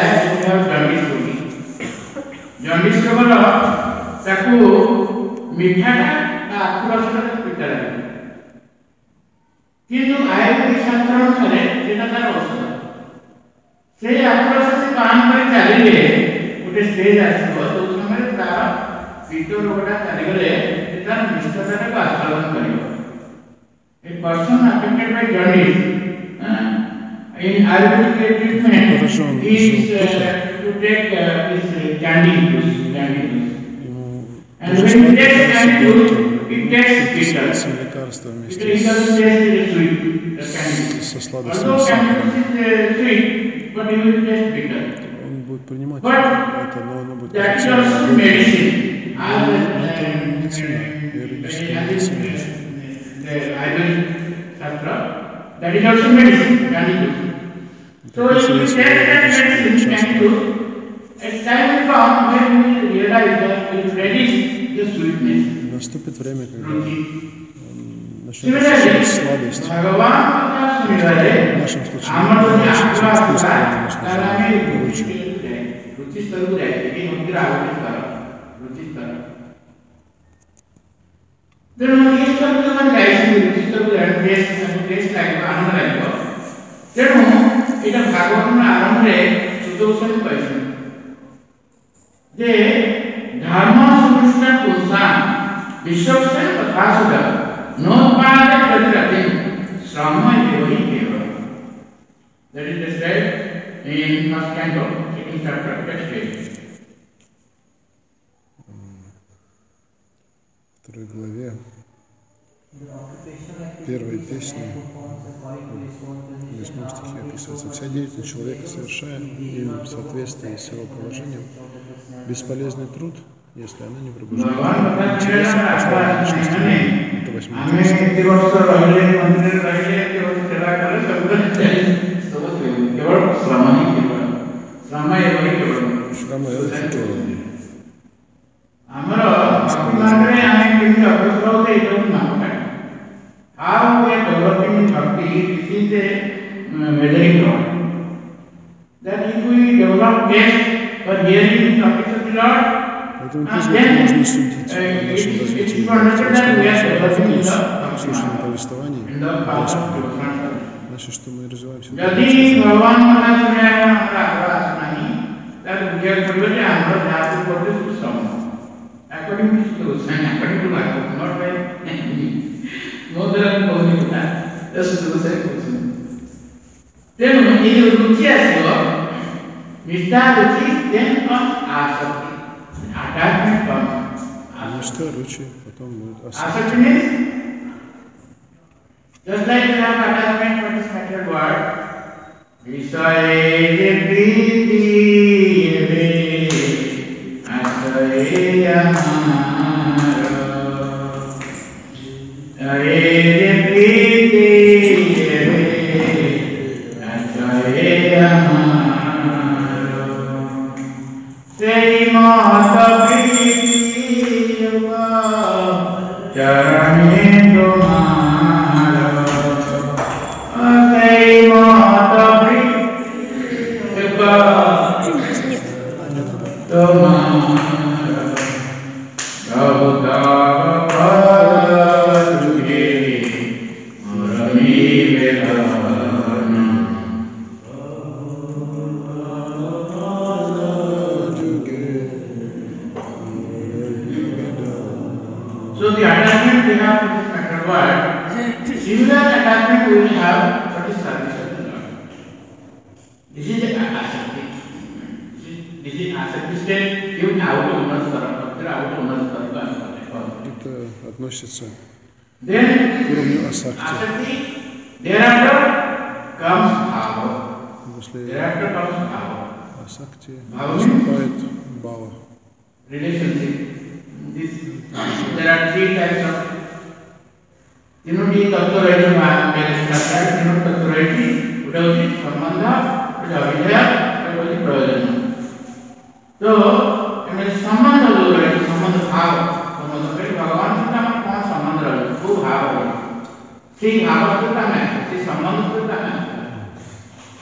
Jaundice ରୋଗର ତାକୁ ମିଠାଟା ବା ଆଖୁ ରସଟା ପିତା ଲାଗେ, କିନ୍ତୁ ଆୟୁର୍ବେଦିକ ଶାସ୍ତ୍ର ଅନୁସାରେ ସେଟା ତାର ଔଷଧ। ସେ ଆଖୁ ରସ ସେ ପାନ କରି ଚାଲିଲେ ଗୋଟେ ଷ୍ଟେଜ୍ ଆସିବ ଯୋଉ ସମୟରେ ତାର ପିତ୍ତ ରୋଗଟା ଚାଲିଗଲେ ସେ ତାର ନିଷ୍ଠତାଟାକୁ ଆସ୍ୱାଦନ କରିବ। A person affected by jaundice uh, in Ayurvedic treatment is uh, to take uh, this uh, candy juice, candy juice. And when he takes candy juice, it tastes bitter. It, it doesn't taste sweet, the candy juice. Although candy juice is uh, sweet, but it will taste bitter. But that is also medicine. The Ayurvedic Shastra, that is also medicine, candy juice. So if you take that medicine, candy juice, a time will come when we realize that we relish the sweetness. Наступит время, когда начнет Similarly, ощущать сладость. Bhagavan В нашем случае мы начнем вкус ତେଣୁ ଏ ସ୍ତରକୁ ମାନେ ଯାଇଛନ୍ତି ରୁଚି ସ୍ତରକୁ test test ଲାଗିବ ଆନନ୍ଦ ଲାଗିବ। ତେଣୁ ଏଇଟା ଭାଗବତର ଆରମ୍ଭରେ ସୁଦର୍ଶନ କହିଛନ୍ତି ଯେ ଧର୍ମ ସୁଦୃଷ୍ଟ ପୁରୁଷାନ ବିଶ୍ୱସ୍ୟ ତଥା ସୁଧ ନୋତ୍ପାଦ ପ୍ରତିରତି ଶ୍ରମ ଏବହି କେବଳ। That is described in first canto, second chapter, text eight. Второй главе первой песни в восьмом стихе описывается: вся деятельность человека, совершая им в соответствии с его положением, бесполезный труд, если она не пробуждает интереса к познанию личности. Это восьмой текст. Шрама Эвахикевала. ଆମର ଭକ୍ତିମାର୍ଗରେ ଆମେ କେମିତି ଅଗ୍ରସର ହଉଛେ ଏଇଟା ହେଉଛି ମାପକାଠି। How we are developing bhakti, this is the measuring rod. That if we develop taste for hearing the topics of the Lord, Поэтому and поздно then можно судить о нашем it развитии. is understood that we are developing in the Слушаем повествований in the path of Господа. devotion. Значит, что мы развиваемся. ଯଦି ଭଗବାନ କଥା ଶୁଣିବା ଆମର ଆଗ୍ରହ ଆସୁନାହିଁ, ତାହେଲେ ବୁଝିବାକୁ ପଡ଼ିବ ଯେ ଆମର ଯାହାକୁ କରୁଛେ ସବୁ ଶ୍ରମ। According to Susan, according to my book, not by me. No, there are no people that. Just to say, then when you look at your Mister Ruchi, then comes Asakti. Attachment comes. Мечта, ручи, потом будет Asakti асакти. means just like you have attachment for this material world, Visaye Priti Eve Asaye Amaro Aye Priti Eve Asaye Amaro Sei Mata Priti Eva Charane Tumaro Sei Mata Priti Eva Tumaro Gautama Paduke Murami Vedana. So the attachment we have to this material world, similar attachment we will have for the service of the Lord. This is the asakti. This is asakti state given out of one swaram, out of one swaram. Это относится Then к уровню асакти. asakti, thereafter comes bhava. После Thereafter comes bhava. асакти Bhava наступает бава. relationship. This, there are three types of ତିନୋଟି ତତ୍ତ୍ୱ ରହିଛି ମହାକାଶ ତିନୋଟି ତତ୍ତ୍ୱ ରହିଛି। ଗୋଟେ ହେଉଛି ସମ୍ବନ୍ଧ, ଗୋଟେ ଅଭିଧେୟ, ଗୋଟେ ହେଉଛି ପ୍ରୟୋଜନ। ତ ଏମାନେ ସମ୍ବନ୍ଧ ଯୋଉ ରହିଛି ସମ୍ବନ୍ଧ ଭାବ ସମ୍ବନ୍ଧ କରି ଭଗବାନ ସହିତ ଆମର କ'ଣ ସମ୍ବନ୍ଧ ରହିଛି, କୋଉ ଭାବ ରହିଛି, ସେଇ ଭାବ ସହିତ ଆମେ ଆସିବା, ସେଇ ସମ୍ବନ୍ଧ ସହିତ ଆମେ ଆସିବା।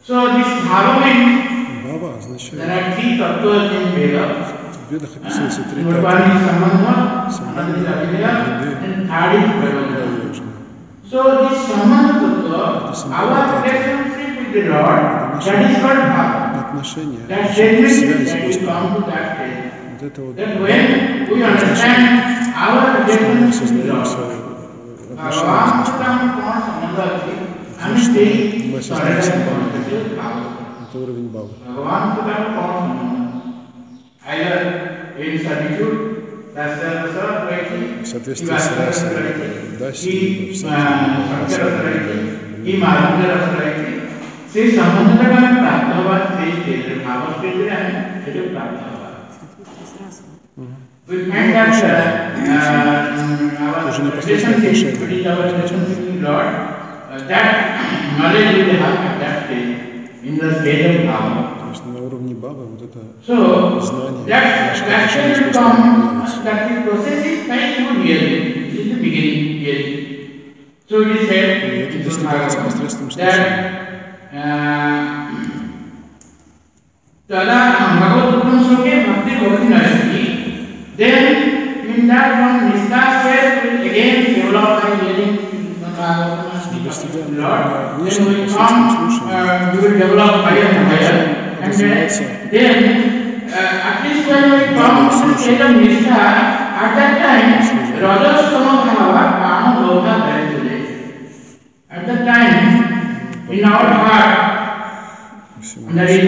So this bhava means Бхава there означает, are three tattvas in Veda. в Ведах описывается три Number татвы. one is Sambandha, Sambandha, another is Avidya, Avidya, and third is Vairagya. Vairagya. So this Sambandha tattva, our relationship with the Lord, that is called bhava. Отношения, That statement связь that we Господа. come to that stage. Вот это вот That when we understand our что мы relationship with the сознаем Lord, свое отношение с Bhagavan Господом. Sambandha Sambandha, I mean Что the мы сознаем с surrender Богом. that is bhava. Это уровень Бхавы. Bhagavan Sambandha, either in servitude, Dasya Rasa Praiti, В соответствии с расой Даси, либо в He соответствии Sakya Rasa Praiti, He Madhurya Rasa Praiti. সেই সম্বন্ধটাকে আমি প্রাপ্ত হওয়ার সেই স্টেজের ভাব স্টেজে আমি সেটা প্রাপ্ত হওয়ার we find that uh, uh, our relationship with our relationship with Lord, uh, that knowledge we have at that stage, in the stage of bhava. То есть на уровне Бхавы вот это So знание, that наше that отношение с will Господом come, появится. that the process is quite good here. This is the beginning here. So it is said И это in the достигается Bhagavad посредством that слушания. Tada Bhagavad Sloke Bhakti Bhakti Narasi, then in that one Nishta says will again develop by hearing Достигаем Lord, уровня then Вишну we посредством come, слушания. uh, we will develop higher and higher, and then, then uh, at least when we come to the stage of Nishta, at that time, Rajas Tama Bhava, Kama Lobha Dharithule. At that time, in our heart, there is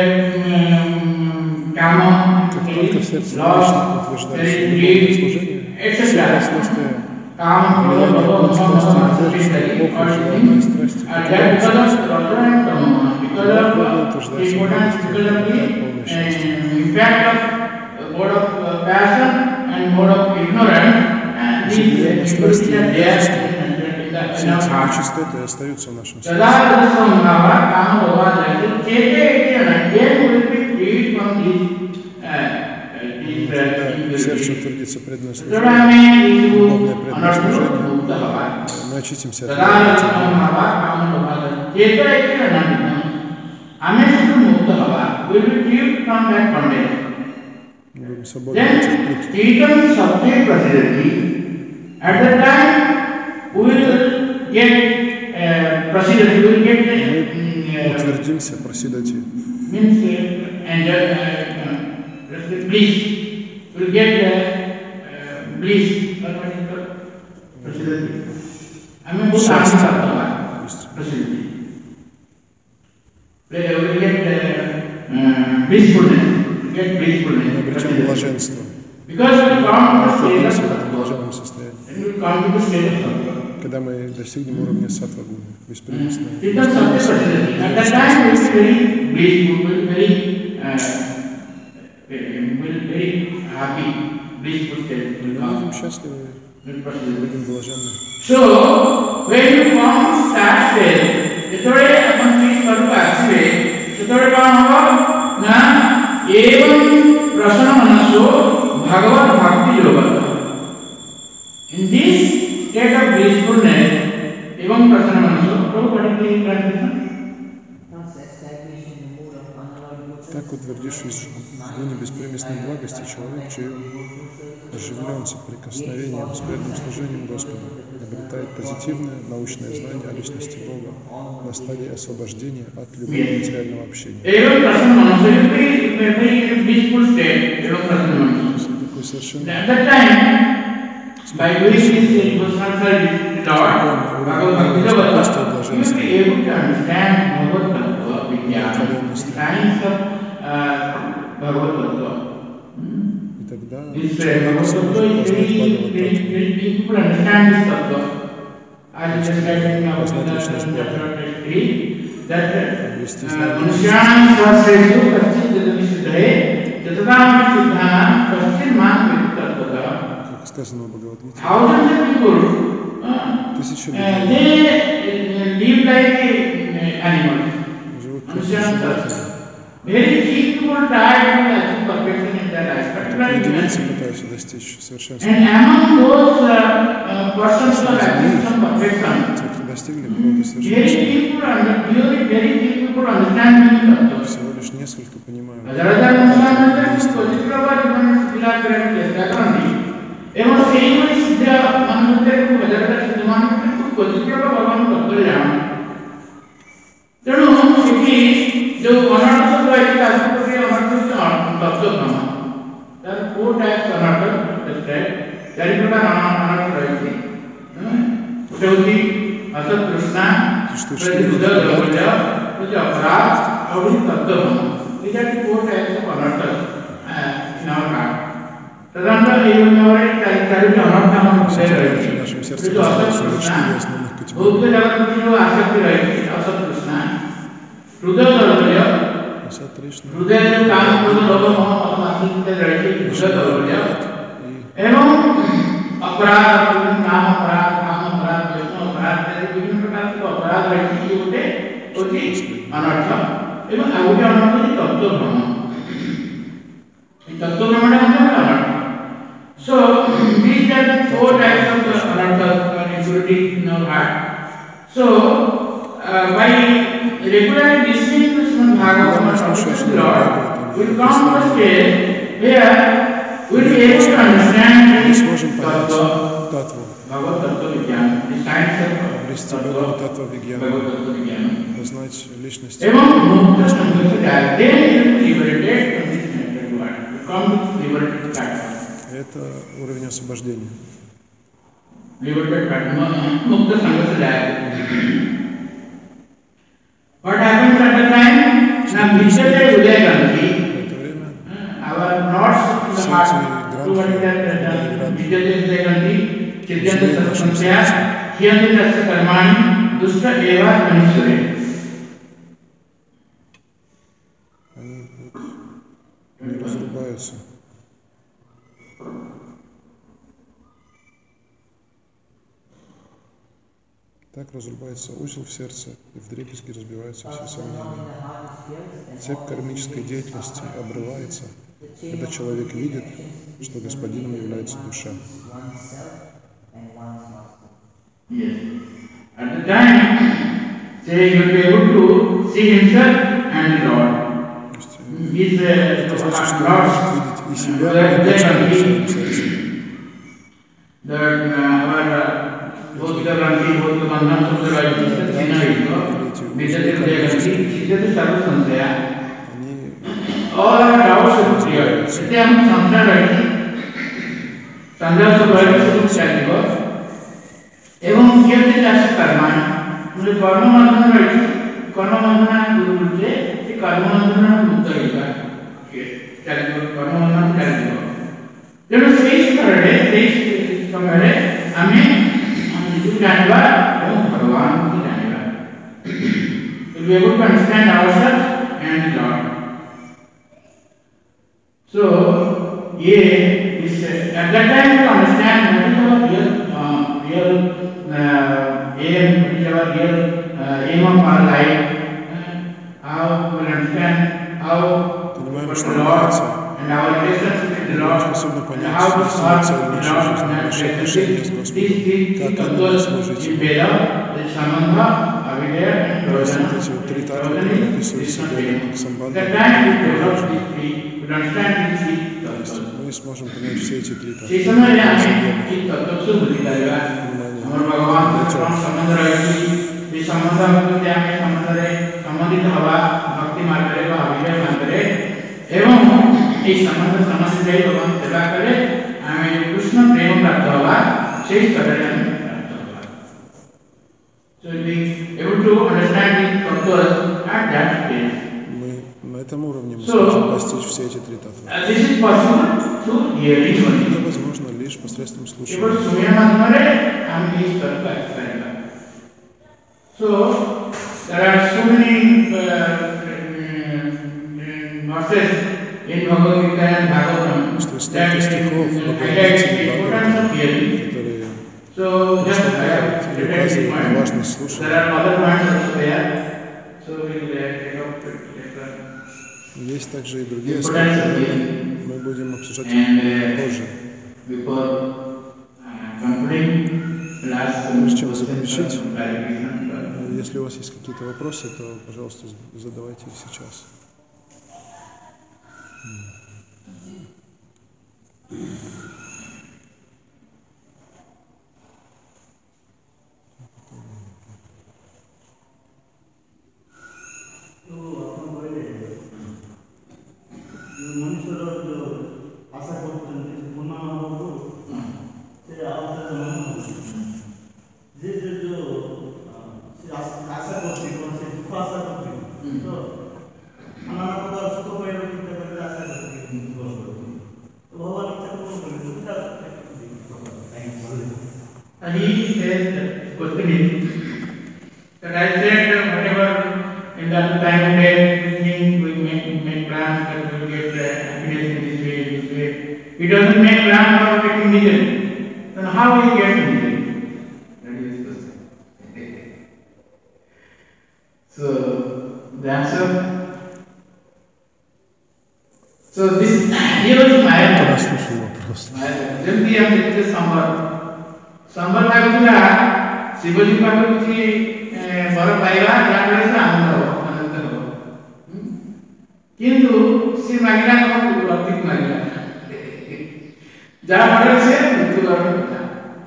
um, Kama, Как только в сердце love, начнет there is утверждаться greed, служение, et все cetera. последствия Kama, влияния Lobha, от страсти, Mama, невежества, Mama, похоть, all желания и things. страсти, And that because покоряются. of Raja and Tama, because of the importance, because of the uh, impact of uh, mode of uh, passion and mode of ignorance, and these Влияние uh, страсти и impurities are there невежества, in, in, the, все in our эти heart. нечистоты остаются в нашем сердце. Sada Rasambhava Kama Bhava Dharithule, Chete Ekena, then we will be freed from these uh, these Когда в сердце impurities. утвердится преданное служение, Sutrame Isu духовное преданное Anartha служение, Mukta Bhava. мы очистимся от Sada Rasambhava Kama Bhava Dharithule, Chete Ekena Nandikam, Amesu Mukta Bhava, we will be freed from that bondage. мы будем свободны от этих Then, пут. Titam Sabde Prasidati, at that time, we will get uh, Prasidati, we will get Мы uh, утвердимся, проседати. means uh, and uh, uh, bliss. We will get uh, uh, bliss. What is it called? Prasidati. I mean, both are Prasidati. We will get uh, uh, blissfulness. We get blissfulness. Мы обретем Prasidati. блаженство. Because we come to the stage Утвердимся в of этом Sattva, блаженном состоянии. and we come to the stage of Sattva. Когда мы достигнем уровня саттва гуны, беспримесного. Titam Sabde Prasidati. At that time, we will be very blissful, we will be very, uh, we will be very happy, blissful state will Мы come. будем счастливы, Will Prasidati. будем блаженны. So, when you come to that stage, ଯେତେବେଳେ ଆପଣ ସେଇ ସ୍ତରକୁ ଆସିବେ, ସେତେବେଳେ କ'ଣ ହବ ନା ଏବଂ ପ୍ରସନ୍ନ ମନସୋ ଭଗବତ ଭକ୍ତି ଯୋଗତ. In this state of blissfulness, ଏବଂ ପ୍ରସନ୍ନ ମନସୋ, ପ୍ରଭୁ ପଢ଼ିଥିଲେ ଏହି translation? Thus established in the mood of unalloyed goodness, Так, утвердившись в гуне беспримесной благости, человек, чей ум оживлен соприкосновением с преданным служением Господу, обретает позитивное научное знание о личности Бога на стадии освобождения от любого материального общения. ଏବଂ ପ୍ରସନ୍ନ ମନସୋ, you will be in a very blissful state, ଏବଂ ପ୍ରସନ୍ନ ମନସୋ. Такой совершенно At that time, by doing this devotional service to Lord, Bhagavad Bhakti Jogata, you will be able to understand Bhagavad Tattva, Vidya, the science of uh, Bhagavad Tattva. И тогда This uh, человек Bhagavad сможет Tattva is познать very, Бхагават very, Таттву. very people understand this Tattva. As it is said in our Познать Vedanta личность Бога. chapter three, that Обрести uh, знание. Manushyanam Swasresu Kaschit Jadami Siddhaye Jatatam Siddhanam Kaschit Man Vidhi Tattvata. Как сказано в Бхагавад-гите, Thousands of people, uh, тысячи uh, людей they uh, live like uh, animals. живут как Understand животные. that? Very few people try to achieve perfection in their life, particularly Единицы human. пытаются достичь совершенства. And among those uh, uh, persons who have achieved some perfection, Те, кто достигли какого-то very совершенства, few people, are- very, very few people people understand many tattva. Всего лишь несколько понимают. Rajaram Muslims Kojikrava Divan Sila Karen Jakarandi. Evo Seyma Sidya Manuter ko Rajaram Siddhamanter ko Kojikrava Bhavan Tattva Jana. Tenu Siki jo Anartha Vaiti Asapati Anartha Tattva Brahma. There are four types of Anartha described. There is not Anartha Vaiti. Uti Asat Krishna, Prajuda Dharmaja, Prajaparad, और तत्व these are the four types of anartha uh, in our heart. Tadanta even our type of anartha हम से रहती है. जो असत कृष्णा, भूत के जगत में जो आसक्ति रहती है, असत कृष्णा, हृदय दौर्बल्य, हृदय जो काम क्रोध लोभ मोह मद आसक्ति रहती है, हृदय दौर्बल्य, एवं अपराध, काम अपराध, काम अपराध, वैष्णव अपराध, जैसे विभिन्न प्रकार के अपराध रहती है, उसे उसी अनर्थ एवं आउटे अनर्थ की तत्व भ्रम तत्व भ्रमण मतलब अनर्थ. So these are the four types of anartha and impurity in our heart. So uh, by regularly listening to Srimad Bhagavatam and talking to the Lord, we will come to a stage where we will be able to understand the tattva, Bhagavad Tattva Vijnana, the science of Tattva, Tattva Vijnana, Bhagavad Tattva Vijnana. познать личность. एवं मुक्त संघर्ष जाए, then you will be liberated from this mental world. You come to liberated platform. Это уровень освобождения. Liberated platform, मुक्त संघर्ष जाए. What happens at the time? ना भीतर से उदय ग्रंथि. Our knots in the heart. To what is that? भीतर से उदय ग्रंथि. चित्तन सर्वसंशया. हियंति तस्य कर्माणि. दुष्ट एवा मनुष्ये. Не разрубаются. Так разрубается узел в сердце, и вдребезги разбиваются все сомнения. Цепь кармической деятельности обрывается, когда человек видит, что господином является душа. Yes. At the time, say you will be able to see himself and the Lord. His uh, Lord, и себя, и Господа в своем сердце. That our both the Gandhi, both the Bandhan, both the Rajya, Sina, Vijay Gandhi, Sita Sarva Sansaya. All our doubts are clear. Sita हम समझा रहे हैं. संजय से बड़े सुख चाहिए. एवं ये भी ऐसे कर्म है. मुझे कर्म बंधन रही. कर्म बंधन गुरु गुरुजे. ये कर्म बंधन मुक्त रहेगा. चाहिए कर्म बंधन चाहिए. जब शेष करे, शेष कमरे, हमें हम जानवा एवं भगवान को जानवा. We are able to understand ourselves and Lord. So, ये is at that time to understand what is our real, uh, real uh, aim, what is our real uh, aim of our life, uh, how we will understand how Понимаем, what что the Lord является. and our relationship with the Lord Способны and понять how to истинную serve цель the нашей Lord жизни, and наши отношения с these Господом, these three как именно tattwas служить in Ему. Veda, the Samandha, Avidya and То есть вот Pradana. эти вот три татвы, которые описываются в Ведах, Самбандха, That time we develop these three, we understand these three tattvas. мы сможем понять все эти три সেই татвы. সময় ଆମେ এই ତତ୍ତ୍ୱକୁ ବୁଝିପାରିବା. ଆମର ଭଗବାନଙ୍କ କ'ଣ ସମ୍ବନ୍ଧ ରହିଛି, ସେ ସମ୍ବନ୍ଧ ଯଦି ଆମେ ସମ୍ବନ୍ଧରେ ସମ୍ବନ୍ଧିତ ହେବା ଭକ୍ତି ମାର୍ଗରେ ବା ଅଭିନୟ ମାର୍ଗରେ ଏବଂ এই ସମ୍ବନ୍ଧ ସମାଧି ଦେଇ ଭଗବାନ ସେବା କଲେ ଆମେ କୃଷ୍ଣ ପ୍ରେମ ପ୍ରାପ୍ତ ହେବା, ସେହି ସ୍ତରରେ ଆମେ ପ୍ରାପ୍ତ ହେବା. So we able to understand these tattvas at that stage. Мы на этом уровне мы So, сможем постичь все эти три татвы. uh, this is possible through hearing only. Это возможно лишь посредством केवल слушания. सुनने माध्यमरे हम इस तरह का करेंगे. So there are so many uh, verses in Bhagavad Gita and Bhagavatam Что that столько стихов в highlight Бхагавадгите the и importance of Бхагаватам, hearing. которые So just I have и written указывают на point. важность There слушания. are other points also there. So we will uh, take up it later. Есть также и другие Importance аспекты, of но hearing. мы будем обсуждать And их uh, позже. before uh, concluding, last Прежде чем questions or заключить, some clarification. если у вас есть какие-то вопросы, то, пожалуйста, задавайте их сейчас. And he says that question is that I said uh, whatever in the time of death we think we make, make plans that we will get uh, happiness in this way, this way. He doesn't make plans for getting misery. Then how will he get misery? That is the question. So the answer. So this here was my Расслышал вопрос. ଯେମିତି ଆମେ ଦେଖିଛେ ସମ୍ବର ସମ୍ବର ଲାଗୁଥିଲା ଶିବଜୀ ପାଖରୁ କିଛି ବର ପାଇବା ଯାହାଫଳରେ ସେ ଆନନ୍ଦ ହେବ ଆନନ୍ଦ ହେବ କିନ୍ତୁ ସେ ମାଗିଲା କ'ଣ ଅଧିକ ମାଗିଲା ଯାହାଫଳରେ ସେ ମୃତ୍ୟୁବରଣ କଲା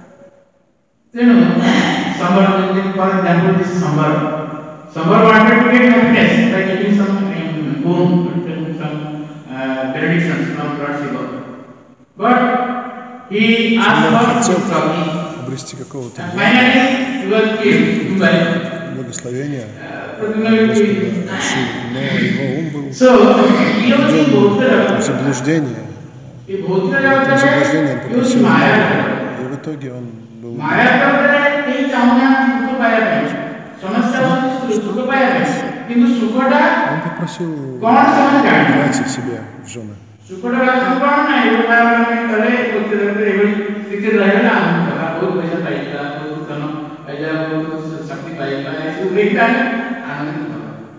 ତେଣୁ ସମ୍ବର ଯେମିତି ଫର ଏକ୍ସାମ୍ପଲ ଦିସ୍ ସମ୍ବର ସମ୍ବର wanted to get happiness by getting some boon, some uh, benedictions from Lord Shiva. But he asked for Swami. Обрести какого-то And finally, he was killed by благословения uh, Господа Шивы. Но его ум был So, he was in введен в заблуждение. He was in Этим заблуждением попросил Maya. и в итоге он был Maya he चाहना सुख पाया है समस्या होती सुख पाया है किंतु सुखटा он पопросил कौन समझ जाए брать себе в жены. सुखटा कौन ना ये बारे में करे कुछ देर एवं स्थिति रहेगा हम बहुत पैसा पाएगा बहुत धन ऐसा बहुत शक्ति पाएगा ऐसे उड़ेगा आनंद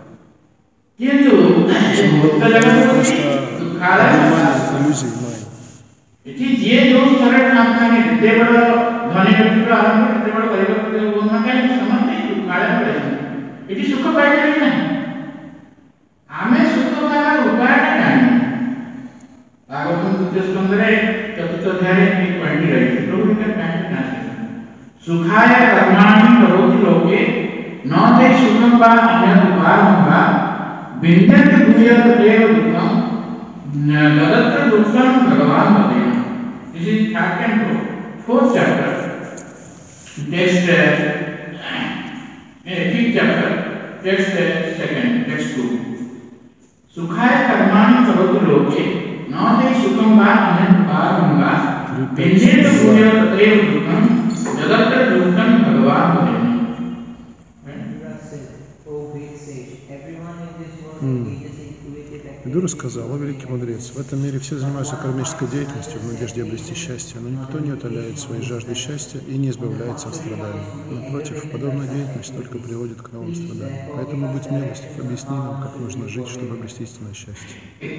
किंतु भक्त जगत में दुखालय иллюзий майя. इति जे जो सरल नाम का नहीं दे बड़ा धनी व्यक्ति का आरंभ दे बड़ा गरीब व्यक्ति को ना कहीं समझ नहीं दुखालय पड़े इति सुख पाएगा नहीं हमें सुख पाने उपाय नहीं भागवतम द्वितीय स्कंद रे चतुर्थ अध्याय में एक पॉइंट रही है प्रभु ने पॉइंट ना सुखाय कर्माणि करोति लोके न ते सुखं वा अन्य उपायं वा विन्दते भूयः तदेव दुःखं जगत्र दुःखं भगवान् वदेन. This is third and fourth chapter. Next uh, fifth chapter. Text uh, second, text two. सुखाय कर्माणि करोति लोके न ते सुखं वा अन्य उपायं वा विन्दते भूयः तदेव दुःखं जगत्र दुःखं भगवान् वदेन. Видура сказал: «О великий мудрец, в этом мире все занимаются кармической деятельностью в надежде обрести счастье, но никто не утоляет своей жажды счастья и не избавляется от страданий. Напротив, подобная деятельность только приводит к новым страданиям. Поэтому будь милостив, объясни нам, как нужно жить, чтобы обрести истинное счастье».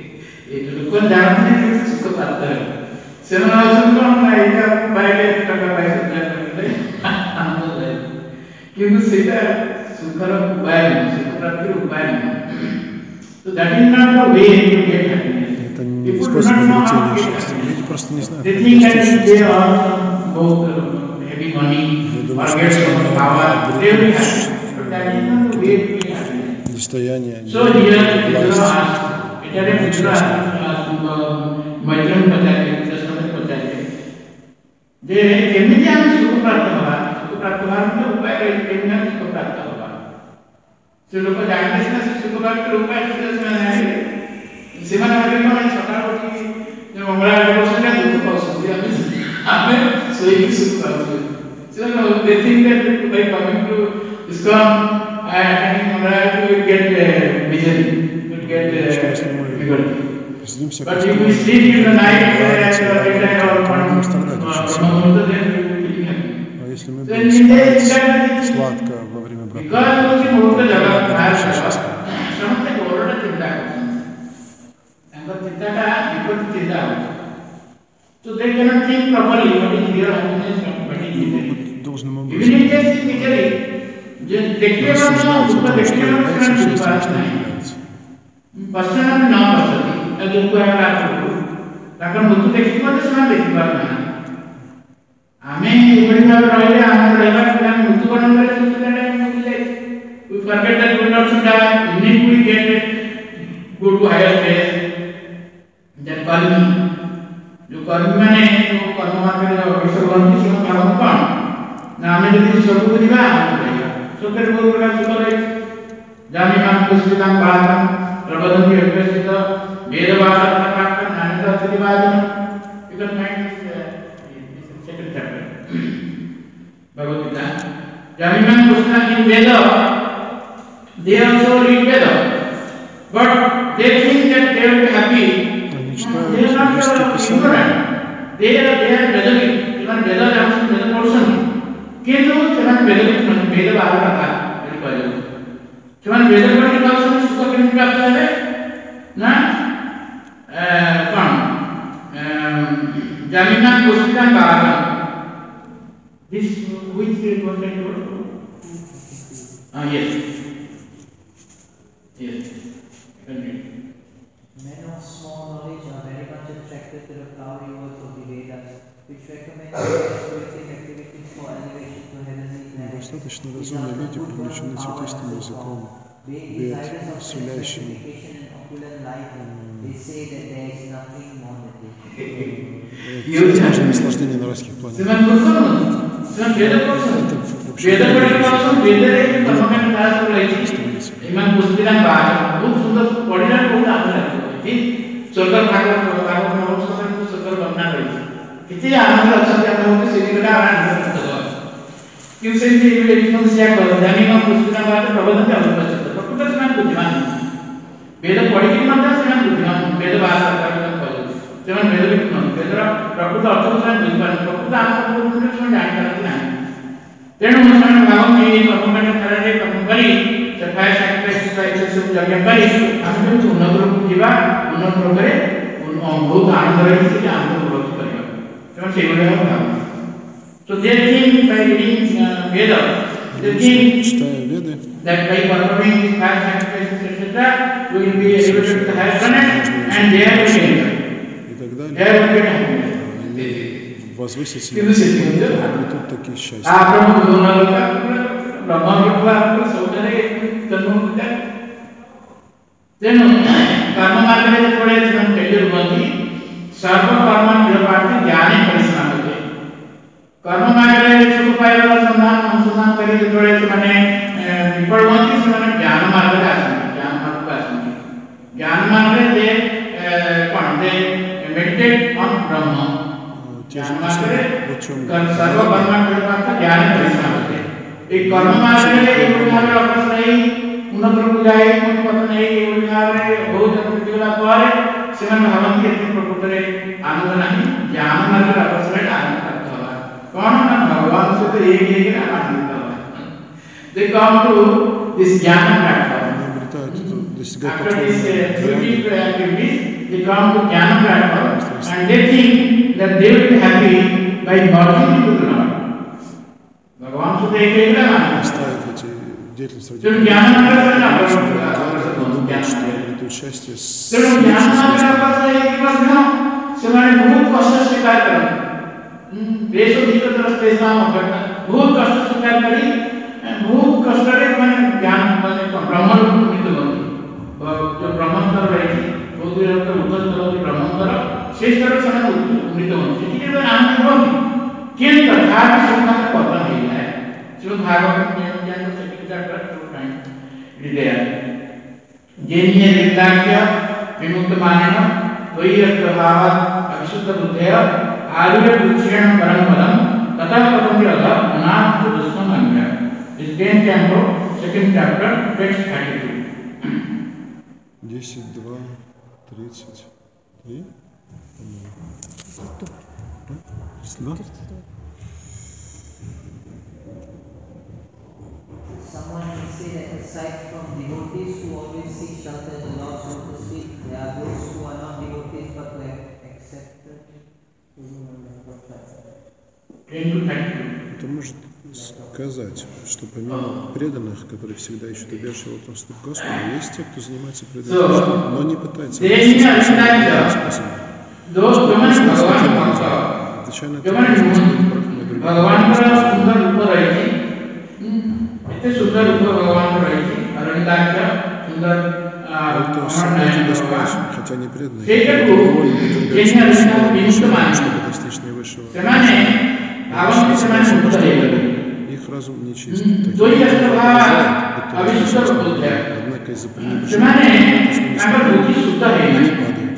So that is not the way to get happiness. Это не способ обретения счастья. Люди просто не знают, They как think обрести that if they счастье. earn both uh, heavy money or get some power, they will be happy. But that is not the way to get happiness. Состояние, So here, Vidura власть. asked, it had a Vidura asked Maitreya Pacharya, Krishna Pacharya, जे केमिति हम सुख प्राप्त होगा, सुख प्राप्त होगा मतलब उपाय केमिति हम सुख प्राप्त होगा. से लोग जानते हैं ना सुख प्राप्त उपाय किस में है. ସେମାନେ ଭାବିବେ କଣ ସକାଳ ଉଠିକି ଯେ ମଙ୍ଗଳା ବସୁଛନ୍ତି ଦୁଃଖ ପାଉଛନ୍ତି ଆମେ ଆମେ ଶୋଇକି ସୁଖ ପାଉଛୁ. ସେମାନେ they think that by coming to ISKCON and attending Mangala you will get uh, vision, you will get uh, liberty. But if we sleep in the night and uh, midnight or one Brahma then we will be happy. А если мы будем спать сладко во время брака, Because of the Murta Jagat, I have something already in that. So they cannot think properly what is real happiness and what is misery. должным Even образом in case physically, just देखिए рассуждать दुख о том, что देखिए является счастьем, что बात не नहीं является. Person न पसंदी दुख है आपको ताकि दुख देखिए मतलब सुना देखिए बात नहीं हमें इबड़ी भाव रहिले हमें रहना कि हम दुख करने वाले सोचते हैं कि मुझे we forget that we not should die need we get it go to higher stage that कर्मी जो कर्मी माने जो कर्म मार्ग में अग्रसर बनती है उसका काम कौन ना हमें यदि सब कुछ दिवा सुकर बोल रहा सुकर है जामी मान पुस्तकां पाठं प्रबोधन की अभ्यसित वेदवाद पाठं ज्ञानता प्रतिपादन you can find this uh, this second chapter Bhagavad Gita Jami मान पुस्तकां in Veda they also read Veda but they think that they will be happy Они they are читают not листы Писания, ignorant they are they are Vedavik even Veda is Veda portion କିନ୍ତୁ ସେମାନେ ବେଦ ବେଦ ବାର କଥା କୁହାଯାଉଛି ସେମାନେ ବେଦ ପଢ଼ି ପାଉଛନ୍ତି ସୁଖ କେମିତି ପ୍ରାପ୍ତ ହେବେ ନା କ'ଣ ଜାମିନା ପୁସ୍ତିକା ବାର this which was that word ah yes yes Men of small knowledge are very much attracted to the flowery words of the Vedas, which recommend spiritual activities for elevation to heavenly planets. достаточно разумные люди привлечены цветистым языком Being Вед, desirous of сулящим sanctification and opulent life, they say that there is nothing more than this. возможно наслаждение на райских планетах. ସେମାନେ ବୁଝୁଛନ୍ତି ସେମାନେ ବେଦ ପଢ଼ୁଛନ୍ତି ବେଦ ପଢ଼ି ପାଉଛନ୍ତି ବେଦରେ କର୍ମକାଣ୍ଡ ତାହା ସବୁ ରହିଛି ଏମାନେ ପୁସ୍ତିକା ବାର ବହୁତ ସୁନ୍ଦର ପଢ଼ିଲା ବହୁତ ଆନନ୍ଦ ଲାଗିବ ଠିକ୍ ସ୍ୱର୍ଗ ଭାଗବତ ଭାଗବତ ମହୋତ୍ସବରେ ସ୍ୱର୍ଗର ବର୍ଣ୍ଣନା ରହିଛି କେତେ ଆନନ୍ଦ ଅଛନ୍ତି ଆମେ ହଉଛି ସେ ଦିନଟା ଆନନ୍ଦ କିନ୍ତୁ ସେମିତି ସେୟା କର ଜାଣି କ'ଣ ପୁସ୍ତିକା ବାର ପ୍ରବୋଧନ ଅବଶ୍ୟକ ପ୍ରକୃତ ସେମାନେ ବୁଦ୍ଧିମାନ ବେଦ ପଢ଼ିକି ମଧ୍ୟ ସେମାନେ ବୁଦ୍ଧିମାନ ବେଦ ବାର କୁହାଯାଉଛି ସେମାନେ ବେଦ ବି ନୁହନ୍ତି ବେଦର ପ୍ରକୃତ ଅର୍ଥକୁ ସେମାନେ ବୁଝିପାରନ୍ତି ପ୍ରକୃତ ଆନନ୍ଦ ସେମାନେ ଜାଣିପାରନ୍ତି ନାହିଁ ତେଣୁ ସେମାନେ ଭାବନ୍ତି ଏଇ କର୍ମକାଣ୍ଡ ଧାରାରେ କର୍ମ କରି ସେଠାଏ ସାକ୍ରିଫାଇସ୍ ସବୁ ଯଜ୍ଞ କରି ଆମେ କେମିତି ଉନ୍ନତ ରୂପକୁ ଯିବା ଉନ୍ନତ ରୂପରେ ବହୁତ ଆନନ୍ଦ ରହିଛି ସେ ଆନନ୍ଦ ଉପଲବ୍ଧି କରିବା ସେମାନେ ସେଇଭଳି ଭାବେ ଭାବନ୍ତି So they think by reading uh, Veda, they think Читая Веды, that by performing these five sacrifices, et cetera, we will be elevated to the higher planet and there we will enter. и так далее, There we will enter. они возвысятся କିନ୍ତୁ ସେଥି и обретут такие счастья. ଆପଣ ଗୁରୁନା ଲୋକ ବ୍ରହ୍ମ ଲୋକ ସବୁଠାରେ ଜନ୍ମ ତେଣୁ କର୍ମ ମାର୍ଗରେ ଯେତେବେଳେ ସେମାନେ ଫେରିୟର ହୁଅନ୍ତି ସର୍ବ କର୍ମ ନିରପାର୍ଥୀ ଜ୍ଞାନେ ପରିଶ୍ରମ ହୁଏ कर्म मार्गରେ ସୁଖ ପାଇବାର ସନ୍ଧାନ ଅନୁସନ୍ଧାନ କରି ଯେତେବେଳେ ସେମାନେ ବିଫଳ ହୁଅନ୍ତି ସେମାନେ ଜ୍ଞାନ ମାର୍ଗରେ ଆସନ୍ତି ଜ୍ଞାନ ମାର୍ଗକୁ ଆସନ୍ତି ଜ୍ଞାନ ମାର୍ଗରେ ଯେ କ'ଣ ଯେ ମେଡିଟେଟ୍ ଅନ୍ ବ୍ରହ୍ମ ଜ୍ଞାନ ମାର୍ଗରେ ସର୍ବ କର୍ମ ନିରପାର୍ଥ ଜ୍ଞାନ ପରିଶ୍ରମ ହୁଏ এই কর্ম মার্গରେ ଏଭଳି ଭାବରେ ଅଗ୍ରସର ହେଇ ଉନ୍ନତକୁ ଯାଇ ପତନ ହେଇ ଏଭଳି ଭାବରେ ବହୁତ ଗଲା ପରେ ସେମାନେ ଭାବନ୍ତି ଏତେ ପ୍ରକୃତରେ ଆନନ୍ଦ ନାହିଁ ଜ୍ଞାନ ମାର୍ଗରେ ଅଗ୍ରସର ହେଲେ ଆନନ୍ଦ ପ୍ରାପ୍ତ ହେବା कौन ना भगवान से तो एक एक ना आनंद होगा they come to this jnana platform after this activity activities they come to jnana platform and they think that they will be happy by merging into the Lord भगवान से तो एक एक ना Оставив эти деятельности, तो ज्ञान मार्ग से ना думают, что обретут счастье с तो ज्ञान मार्ग से एक बार ना ସେମାନେ ବହୁତ କଷ୍ଟ ସ୍ୱୀକାର କରନ୍ତି देश भीतर तेषां बहुत कष्ट स्वीकार करी बहुत कष्टरे माने ज्ञान माने ब्रह्म उपनीत हुअन्ति जो ब्रह्मस्तर रही बहुत उच्च स्तर ब्रह्मस्तर से स्तर से उपनीत हुअन्ति सेठी आनंद हुअन्ति किन्तु तथापि संसार पतन ହେଇଯାଏ जो भागवत ज्ञान सेठी चैप्टर टू नाइन हृदय जेन्य निर्दाक्ष्य विमुक्त मानेन त्वयि प्रभावात् अविशुद्ध बुद्धय आर्य विक्षेण परम पदम तथा पतंग अगा अनाथ दुष्टम अंग्या इस tenth chapter second chapter text thirty two десять, два, тридцать три. Да? Someone may say that aside from devotees who always seek shelter in the Lord's lotus feet, there are those who are not devotees but who have accepted. ten to thirty two Это может сказать, что помимо преданных, которые всегда ищут убежище в отцовстве к Господу, есть те, кто занимается предательством, но не пытается способом. Отвечая на это, भगवान का सुंदर रूप रही इतने सुंदर रूप भगवान रही अरण्यकाक्ष सुंदर хотя не преданные, довольно чтобы достичь наивысшего. Их разум нечист, такие однако из-за пренебрежения они падают.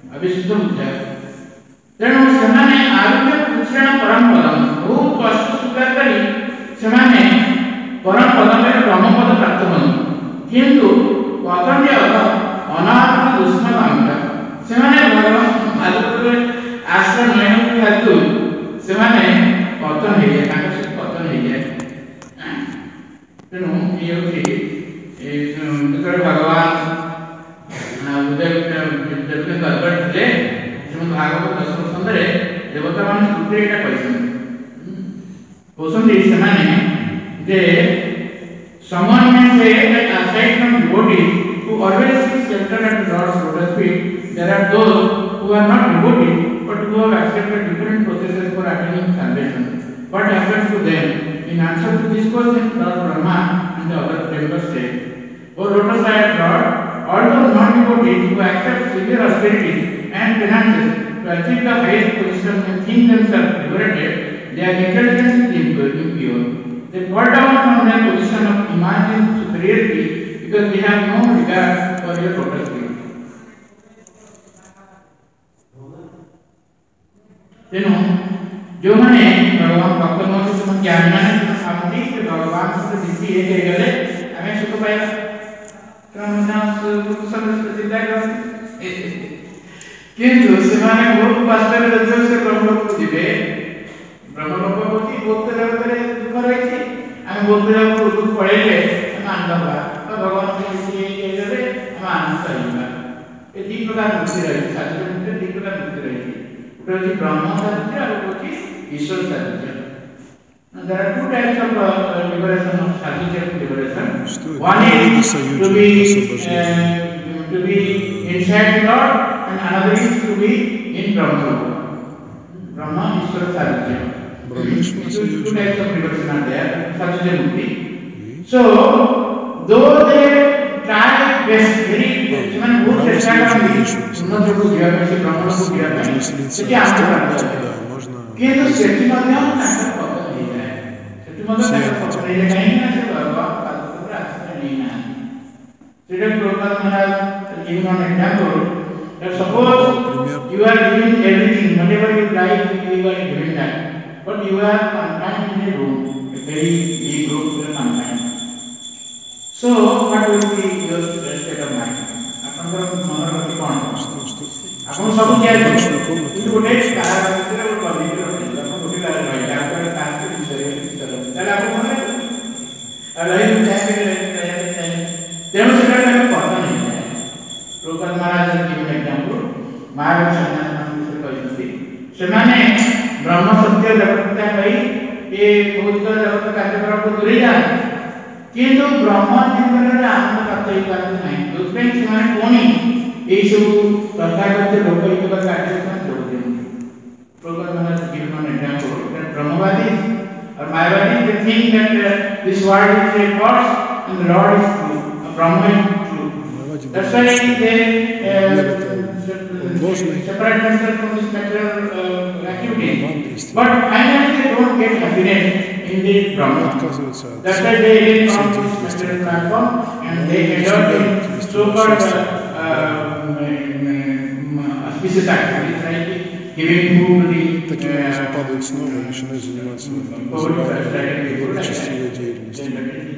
ତେଣୁ ସେମାନେ ଆରୋଗ୍ୟ କୃଷ୍ଣ ପରମ ପଦମ ବହୁତ କଷ୍ଟ ସ୍ୱୀକାର କରି ସେମାନେ ପରମ ପଦମରେ ବ୍ରହ୍ମପଦ ପ୍ରାପ୍ତ ହୁଅନ୍ତି କିନ୍ତୁ ପତଞ୍ଜ ଅନାଥ ଦୁଷ୍ମକାନ୍ତ ସେମାନେ ଭଗବାନ ମାଧୁପୁରରେ ଆଶ୍ରୟ ନେବାକୁ ହେତୁ ସେମାନେ ପତନ ହେଇଯାଏ ତାଙ୍କ ସହିତ ପତନ ହେଇଯାଏ ତେଣୁ ଇଏ ହେଉଛି ଯେତେବେଳେ ଭଗବାନ ଯେତେବେଳେ ଦରବାର ଥିଲେ भागवत दशम स्कंदरे देवता मान स्तुति एटा कहछन कोसंदी समाने जे someone may say that aside from devotees who always seek shelter at Lord's lotus feet, there are those who are not devotees but who have accepted different processes for attaining salvation. What happens to them? In answer to this question, Lord Brahma and the other members say, O lotus-eyed Lord, although non-devotees who accept severe austerities and penances to achieve the highest position and think themselves liberated, their intelligence is impure. They fall down from their position of imagined superiority because they have no regard for your lotus feet. तेणु जो माने भगवान भक्त मोह से ज्ञान माने सामने कि भगवान से जिति एक हो गले हमें सुख पाएगा क्रमशः सुख समस्त चिंता करते किंतु ସେମାନେ ବହୁତ ବାସ୍ତବରେ ଯଦି ସେ ବ୍ରହ୍ମଲୋକକୁ ଯିବେ ବ୍ରହ୍ମଲୋକ ହେଉଛି ଭକ୍ତ ଜଗତରେ ଦୁଃଖ ରହିଛି ଆମେ ଭକ୍ତ ଜଗତକୁ ପଳେଇଲେ ଆମେ ଆନନ୍ଦ ହେବା ଭଗବାନ ସେ ହେଇଗଲେ ଆମେ ଆନନ୍ଦ ହେଇଯିବା ଏ ଦୁଇ ପ୍ରକାର ମୁକ୍ତି ରହିଛି ଶାରୀରିକ ମୁକ୍ତି ଦୁଇ ପ୍ରକାର ମୁକ୍ତି ରହିଛି ଗୋଟେ ହେଉଛି ବ୍ରହ୍ମ ସାଧୁର୍ଯ୍ୟ ଆଉ ଗୋଟେ ହେଉଛି ଈଶ୍ୱର ସାଧୁର୍ଯ୍ୟ There are two types of uh, liberation of sadhya liberation. One is to be uh, to be inside Lord, and another is to be in Brahma. Brahma is for sadhya. Two types of liberation are there. Sadhya mukti. So, though they try best, very ସେମାନେ ବହୁତ ଚେଷ୍ଟା କରନ୍ତି ଉନ୍ନତକୁ ଯିବା ପାଇଁ ସେ ବ୍ରହ୍ମକୁ ଯିବା ପାଇଁ ସେଠି ଆମେ ପ୍ରାପ୍ତ କିନ୍ତୁ ସେଠି ମଧ୍ୟ ତାଙ୍କର ପତନ ହେଇଯାଏ ସେଠି ମଧ୍ୟ ତାଙ୍କର ପତନ ହେଇଯାଏ କାହିଁକି ନା ସେ ଭଗବାନ ପାଦରେ ଆଶ୍ରୟ ନେଇନାହାନ୍ତି ସେଇଟା ପ୍ରଭୁପାଦ ମହାରାଜ giving an example that suppose you are giving everything whatever you like you are giving that but you are confined in a room a very big room you are confined so what will be your state of mind ଆପଣଙ୍କର ମନର ଗତି କ'ଣ ଆପଣ ସବୁ ତିଆରି କିନ୍ତୁ ଗୋଟେ କାହାର ଭିତରେ ଗୋଟେ କମିଟିରେ ରହିଲେ ଆପଣ ଗୋଟେ କାହାର ରହିଲେ ଆପଣଙ୍କର କାହାର ବିଷୟରେ ତାହେଲେ ଆପଣ କ'ଣ ରହିଲେ ତେଣୁ ସେଟା ତାଙ୍କ ପତନ ହେଇଯାଏ ପ୍ରଭୁପାଦ ମହାରାଜ ଗିଭନ୍ ଏକ୍ସାମ୍ପଲ ମହାବୀର ସନ୍ନ୍ୟାସୀମାନଙ୍କ ବିଷୟରେ କହିଛନ୍ତି ସେମାନେ ବ୍ରହ୍ମ ସତ୍ୟ ଜଗତ କହି ଏ ଭୌତିକ ଜଗତ କାର୍ଯ୍ୟକଳାପକୁ ଦୂରେଇ ଯାଆନ୍ତି କିନ୍ତୁ ବ୍ରହ୍ମ ଜୀବନରେ ଆନନ୍ଦ ପ୍ରାପ୍ତ ହେଇପାରନ୍ତି ନାହିଁ ଯୋଉଥିପାଇଁ ସେମାନେ ପୁଣି ଏଇସବୁ ତଥାଗତ ଲୋକ ହେଇଥିବା କାର୍ଯ୍ୟ ସେମାନେ ଯୋଗ ଦିଅନ୍ତି ପ୍ରଭୁପାଦ ମହାରାଜ ଗିଭନ୍ an example that Brahmavadis or Mayavadis they think that uh, this world is a false and the Lord is true, Brahma is true. That's why they uh, separate themselves from this material uh, activity. But finally they don't get happiness in the Brahma. That's why they get on this material platform and they endure in so-called auspicious activities like giving food to the таким образом падают снова и начинают заниматься благочестивой деятельностью.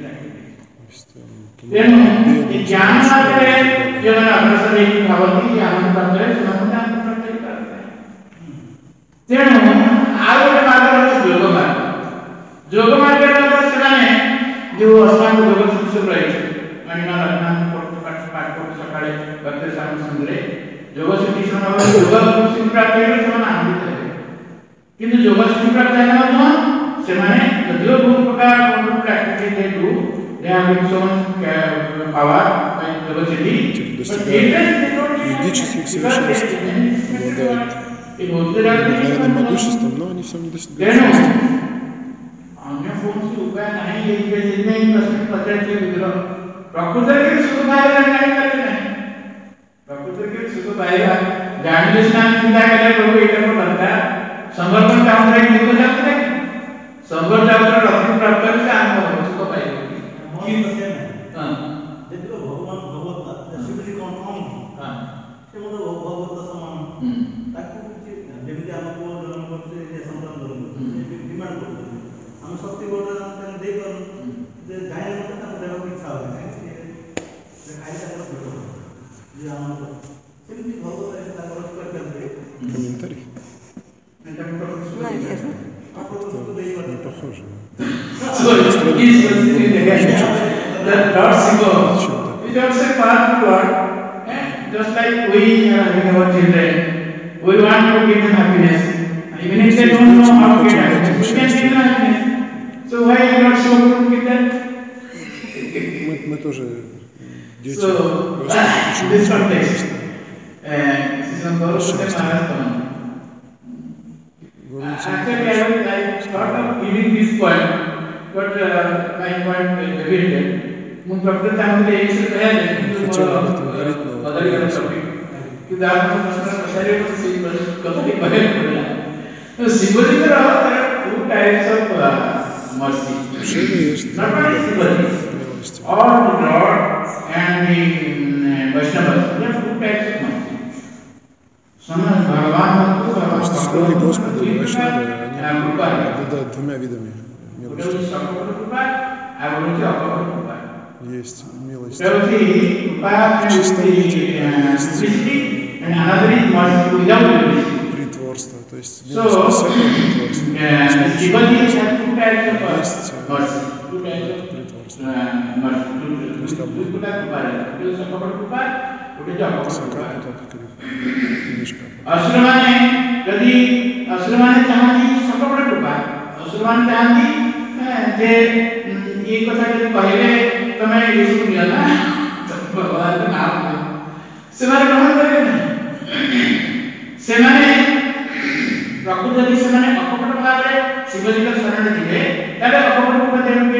ତେଣୁ ଏ ଜ୍ଞାନ ମାର୍ଗରେ ଯେଉଁମାନେ ଅଗ୍ରସର ହେଇକି ଭାବନ୍ତି ଯେ ଆନନ୍ଦ ପ୍ରାପ୍ତ ହେବେ ସେମାନେ ଆନନ୍ଦ ପ୍ରାପ୍ତ ହେଇପାରିବେ ତେଣୁ ଆଉ ଗୋଟେ ମାର୍ଗ ହେଉଛି ଯୋଗ ମାର୍ଗ ଯୋଗ ମାର୍ଗରେ ମଧ୍ୟ ସେମାନେ ଯେଉଁ ଅଷ୍ଟାଙ୍ଗ ଯୋଗ ସବୁ ରହିଛି ମାଣିକ ରତ୍ନାନ୍ତ ପାଠ ପାଠ ସକାଳେ ପ୍ରତ୍ୟେକ ସାମ ସନ୍ଧ୍ୟାରେ ଯୋଗ ସିଦ୍ଧି ସେମାନେ ଯୋଗ ସିଦ୍ଧି ପ୍ରାପ୍ତ ହେଲେ ସେମାନେ ଆନନ୍ଦିତ ହେବେ କିନ୍ତୁ ଯୋଗ ସିଦ୍ଧି ପ୍ରାପ୍ତ ହେଲେ ମଧ୍ୟ से माने जो बहुत प्रकार wonderful activity they do they have its own power and capacity достигают юридических совершенств, обладают необыкновенным могуществом, но они все не достигают счастья. अन्य कौन सी उपाय नहीं है कि जितने ही प्रश्न पत्र के विग्रह प्रकृति के सुख पाएगा नहीं करते नहीं प्रकृति के सुख पाएगा जानले स्नान चिंता करे प्रभु एक को करता समर्पण का हमरे निको जाते हैं संवर जाकर रत्न प्राप्त करके आनंद सुख पाएगा की बसे हां जब भगवान भगवत शिव जी कौन कौन हां से मतलब भगवत समान ताकि जेमिति हमको जन्म करते ये संतान जन्म डिमांड करते हम शक्ति बोल रहे हैं दे कर जे गाय मत तक देव की इच्छा होती है जे खाई तक भेटो जे हमको सेमति भगवत है तक रस कर करते Комментарий? Наверное. Не похоже. So it is the Lord Shiva is also powerful Lord. Just like we are having our children, we want to give them happiness. Even if they don't know how to get happiness, we can give them happiness. So why Lord Shiva couldn't give that? Мы, мы тоже дети. So in this context, Sri Guru Maharaj told. Actually, I was like thought of giving this point, but uh, my point deviated. मुझे doctor चाहते हैं एक से कहा है कि बदल गया टॉपिक कि दांत में प्रश्न पसारे को सही बस कभी बदल पड़ा तो सिंबॉलिक रहा है two types of uh, mercy not only symbolic all the Lord and the um, Vaishnavas there are two types of mercy some Bhagavan Bhakti Слуги Господа и Вайшнавы, они обладают двумя видами милости. Есть милость в чистоте, есть притворство, то есть милость без всякого притворства. Есть असुरमाने यदि असुरमाने चाहती सकपड़ कृपा असुरमाने चाहती जे ये कथा जे कहले तमे यीशु मिला ना भगवान के नाम में से माने ग्रहण करे नहीं से माने प्रकृति यदि से माने अकपट भाव रे शिवजी का शरण दिए तबे अकपट रूप देंगे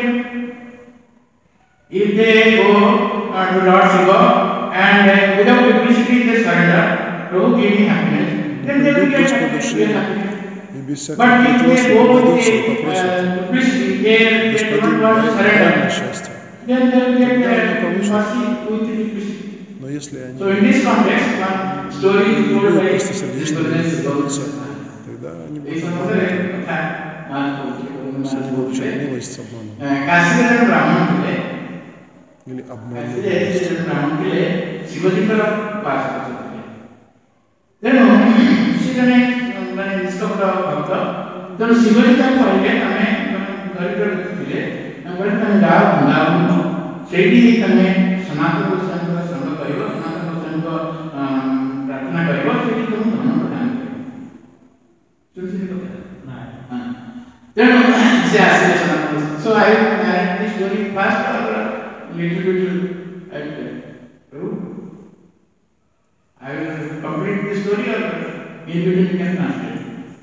if they go uh, to Lord Shiva and uh, without duplicity they surrender Prabhu give me happiness then they will get happiness but if they go with the duplicity they don't want to surrender then they will get mercy with the duplicity so in this context one story is told by тогда они будут получать милость с обманом. Или обман. Shivji का पास करते तेणु सी जने माने निष्कपट भक्त तेणु शिवजी का कहले तमे दरिद्र थिले नंबर तमे जा वृंदावन सेठी तमे सनातन गोस्वामी का संग करियो सनातन गोस्वामी को प्रार्थना करियो सेठी तुम धन प्रदान करियो सुनसी को ना हां तेणु से आसे सनातन सो आई narrate this story fast or little bit I will I will complete the story or in between you can translate.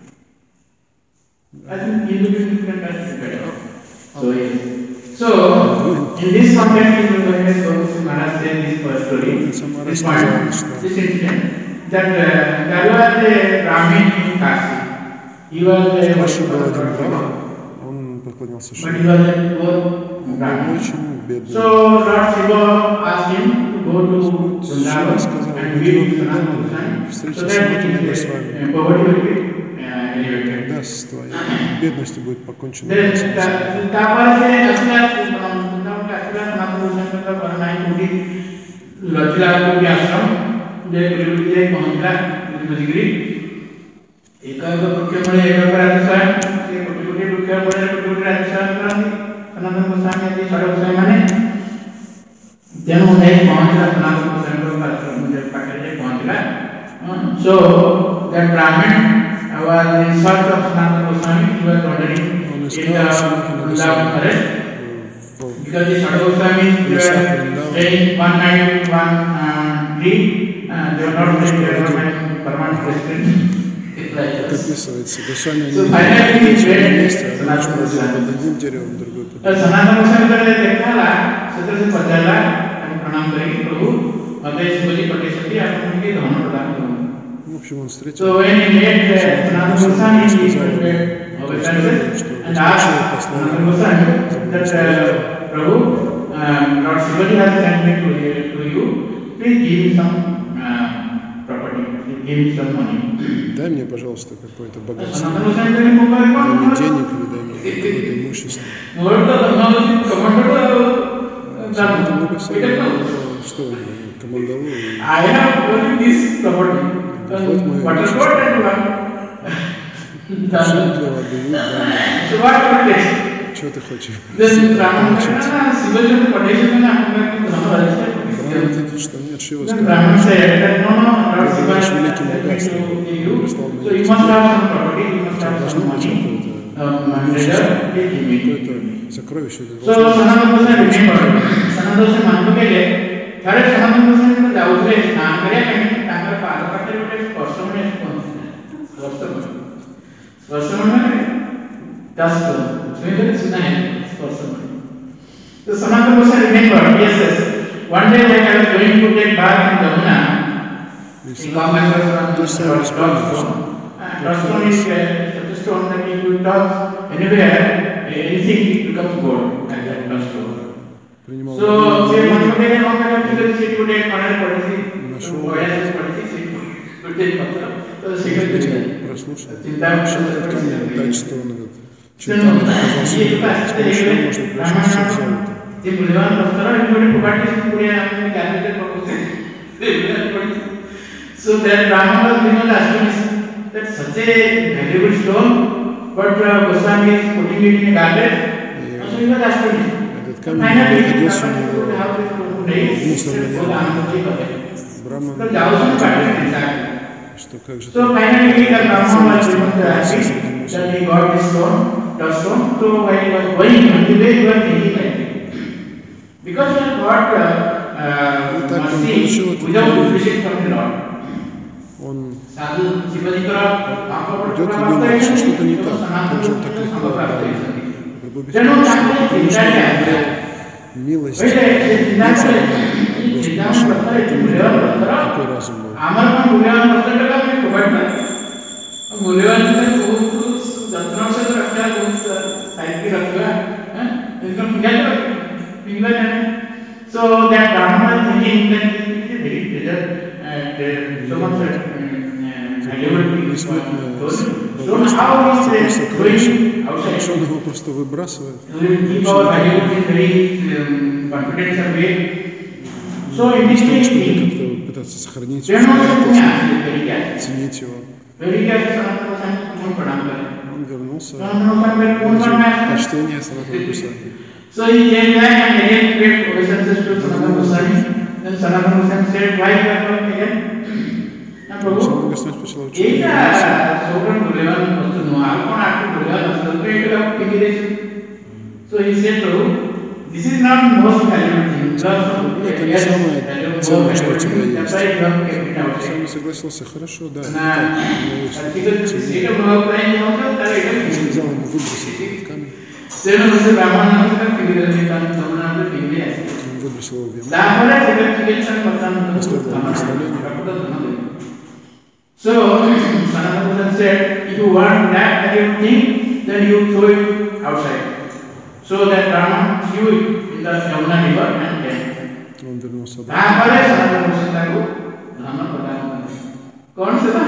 I think in between you can translate better. So yes. So in this context, when Maharaj said this first story, this point, this incident, that uh, there was a Brahmin in Kashi. He was a он поклонялся Shiva. But he was a poor Brahmin. So Lord Shiva asked him to go to Vrindavan and meet Sanatana Goswami so that his poverty will be elevated. Да, с твоей бедностью будет покончено. तापर से असला वृंदावन का असला Sanatana Goswami का बरनाई टूटी लचला को भी आश्रम जे प्रभुजी पहुंचला नजगिरी एक एक वृक्ष मुळे एक एक राजस्थान से कोटी कोटी वृक्ष मुळे कोटी कोटी राजस्थान करନ୍ତି सनातन गोस्वामी आदि षड गोस्वामी माने तेणु नहीं पहुंचला सनातन गोस्वामी को मुझे पाकर पहुंचला so that Brahmin was in search of Sanatana Goswami. He was wandering Он in искал the Санатана Vrindavan Госвами forest в because the Sadhu Goswamis were staying one night in one uh, tree. Uh, they were not staying there for my permanent residence. как описывается. Госвами они So не finally he жили в met месте, а раньше Sanatana ходили под Goswami. одним деревом, другой под तो सनातन गोस्वामी ने देखा ला सत्र से पचाला हम प्रणाम करेंगे प्रभु मते शिवजी पटेश्वरी आप उनके धन प्रदान करो В общем, он встретил so when he met Sanatan Goswami he сказал prepared ему our историю, service что and asked Господь Sanatan послал Goswami that uh, Prabhu uh, Lord Shivaji has sent me to you, to you please give me some uh, property please give me some money дай мне, пожалуйста, какое-то богатство, Sanatan Goswami ने बोला дай कौन мне денег или дай мне какое-то имущество. और तो धर्मावली commander Санатан तो написал, что командалу, и I have only this property. Вот мое What is имущество. what and one? все дело отдаю, дай So what would it? мне, что ты хочешь Then Brahman said, получить. "No, Shivaji Padeshwar na apna dharma Брахман register." ответил, что нет, Шива Then сказал, Brahman said that no, no, Lord Ты Shiva обладаешь has великим sent me богатством. to Он you. прислал So меня you к must тебе. have some property, you must У тебя have должно some быть money. какое-то Um, имущество, treasure, please give me. какое-то сокровище. Ты So должен Sanatana Goswami remember, Sanatana Goswami mantu kele, thare Sanatana Goswami ko jaଉଥିଲେ ସ୍ନାନ କରିବା ପାଇଁ ତାଙ୍କର ପାଦ ପାଖରେ ଗୋଟେ ସ୍ପର୍ଶମଣି ଆସି ପହଞ୍ଚିଥିଲା ସ୍ପର୍ଶମଣି ସ୍ପର୍ଶମଣି ମାନେ dust ଛୁଇଁଲେ ସୁନା ହେଇଯିବ ସ୍ପର୍ଶମଣି So Sanatana Goswami remember, yes, yes, one day when I was going to take bath in Jamuna, he come across one stone, stone. Stone is such a stone that if you touch anywhere, anything it becomes gold, like that stone. принимал So, say one day, one day, because she would take one policy, Нашел. policy, policy, she would take one. So she could do that. проснулся, चिंता нашел этот камень, так что он этот читал, So, оказался ये с बात помощью है, него можно превращать все в золото. जे मूल्यवान वस्त्र है इनके पुकाटे से पूरे हमने कैलकुलेट करते हैं so that Brahman was being astonished that such a valuable stone but uh, Goswami is putting it in a garbage so he was astonished Этот камень находился у него в мусорной वो яме. आनंद की बात है Брахман तो जाओ सुन काटने इंसान что как же so finally the Brahman was happy that he got this stone the stone so while he was going on the way he was thinking like that because he had got uh, uh, так он mercy получил эту without милость. visit from the Lord. он साधु शिवाजी की तरफ आंखों पर идет и थोड़ा думает, वक्त что है, что-то не तो так, सनातन как же он को так तो легко संभव प्राप्त отдал है सभी। Прабху जन्म бесконечно, चाहते потому что चिंता он क्या है? обрел милость पहले ये चिंता лица करे, Господа चिंता Вишну. में पत्थर है, मूल्यवान पत्थर है। Какой разум был. आमर में मूल्यवान पत्थर लगा मैं कबट में। अब मूल्यवान में बहुत जत्नों से तो रखा बहुत साइड की रखा है, इनका क्या करो? पिंगला जाने। So that Brahman was thinking that it is a very pleasure and uh, so much uh, valuable thing for those. So how is it going outside? Что он его просто выбрасывает. We will keep our valuable thing very um, confident way. So in this Вместо того, way, чтобы we как-то пытаться сохранить, are not so very careful. ценить его. Very careful. Sanatana Goswami को प्रणाम करें. Он вернулся, Sanatana Goswami को कौन सा मैं почтение Санатана Госвами. So he came back and again paid obeisances to Sanatana Goswami. Then Sanatana Goswami said, why you are coming again? Na Prabhu, Санатана Госвами спросил, что ये ты क्या вернулся? सोगन मूल्यवान वस्तु नो आपको ना आपको मूल्यवान वस्तु तो एक लाख की गिरे So he said, Prabhu, this is not most valuable thing. Это не самое ценное, что у тебя есть. Сам согласился, хорошо, да, это так, удовольствие, ценю. Он взял ему выбросил этот камень, ତେଣୁ ସେ ବ୍ରାହ୍ମଣ ନମସ୍କାର ପିଙ୍ଗିଲେ ତାଙ୍କ ଜମୁନାରେ ପିଙ୍ଗିଲେ ଆସିଲେ он выбросил его в яму. ତାପରେ ସେ ଚିକିତ୍ସା ବର୍ତ୍ତମାନ So Sanatana Goswami said, if you want that valuable thing, then you throw it outside. So that Brahman threw it in the Yamuna river and then. Он вернулся обратно. ତାପରେ Sanatana Goswami ତାକୁ ଧନ ପ୍ରଦାନ କଲେ କଣ ସେଟା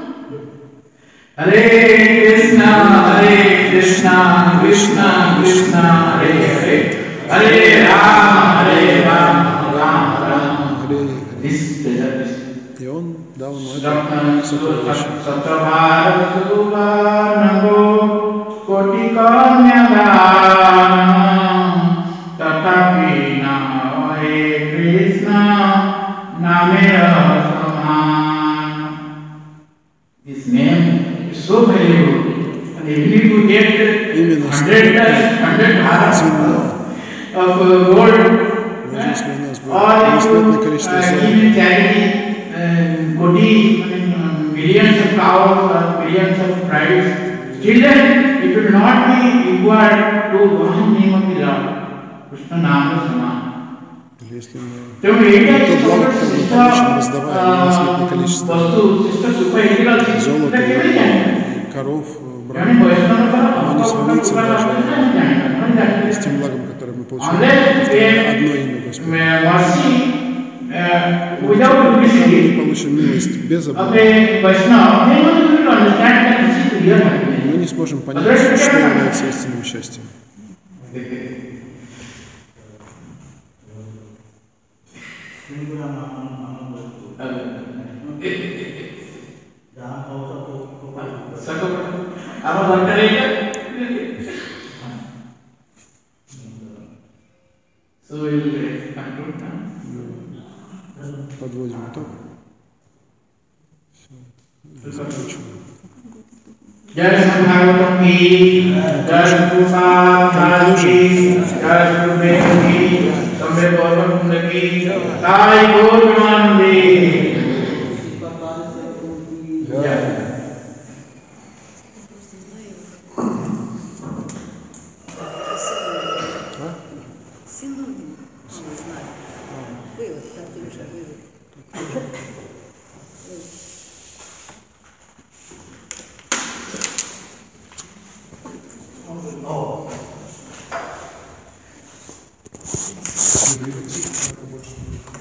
Hare Krishna, Hare Krishna, Krishna Krishna, Hare Hare, Hare Rama, Hare Rama, Rama Rama. Hare This pleasure is. И он дал ему это сокровище. Sattvavar Suvarnago Koti Kanyadanam Tatapi Namae Krishna Nameya Saman. This name is so hundred hundred bharats of uh, gold, Даже если у нас or будет бесплатное you количество uh, золота, give charity uh, koti, I mean, um, millions of cows or millions of brides, still then it will not be equal to one name of the Lord, Krishna Nama Sama. если мы So India то is благо, total которое мы system, получим, раздавая несметное uh, количество vastu, system, super ethical system, золота that every и time. коров, I брат, mean, Vaishnava, оно не сравнится даже с с тем благом, которое мы получим, Unless повторяя одно we имя Господа. mercy uh, Но without пока мы publicity получим милость без of обмана, a Vaishnava, then only we will understand that this is real happiness. мы не сможем понять, что является истинным счастьем. So we will conclude now. Подводим итог. Все. Заканчиваем. Jai Sri Bhagavatam ki, Jai Sri Prabhupada ki, Jai Sri Gurudev ki, Sambe Bhagavatam Kunda ki, Sai Gaur Premanande. Jai. Синоним, не знаю. Вывод, такой же вывод. Oh.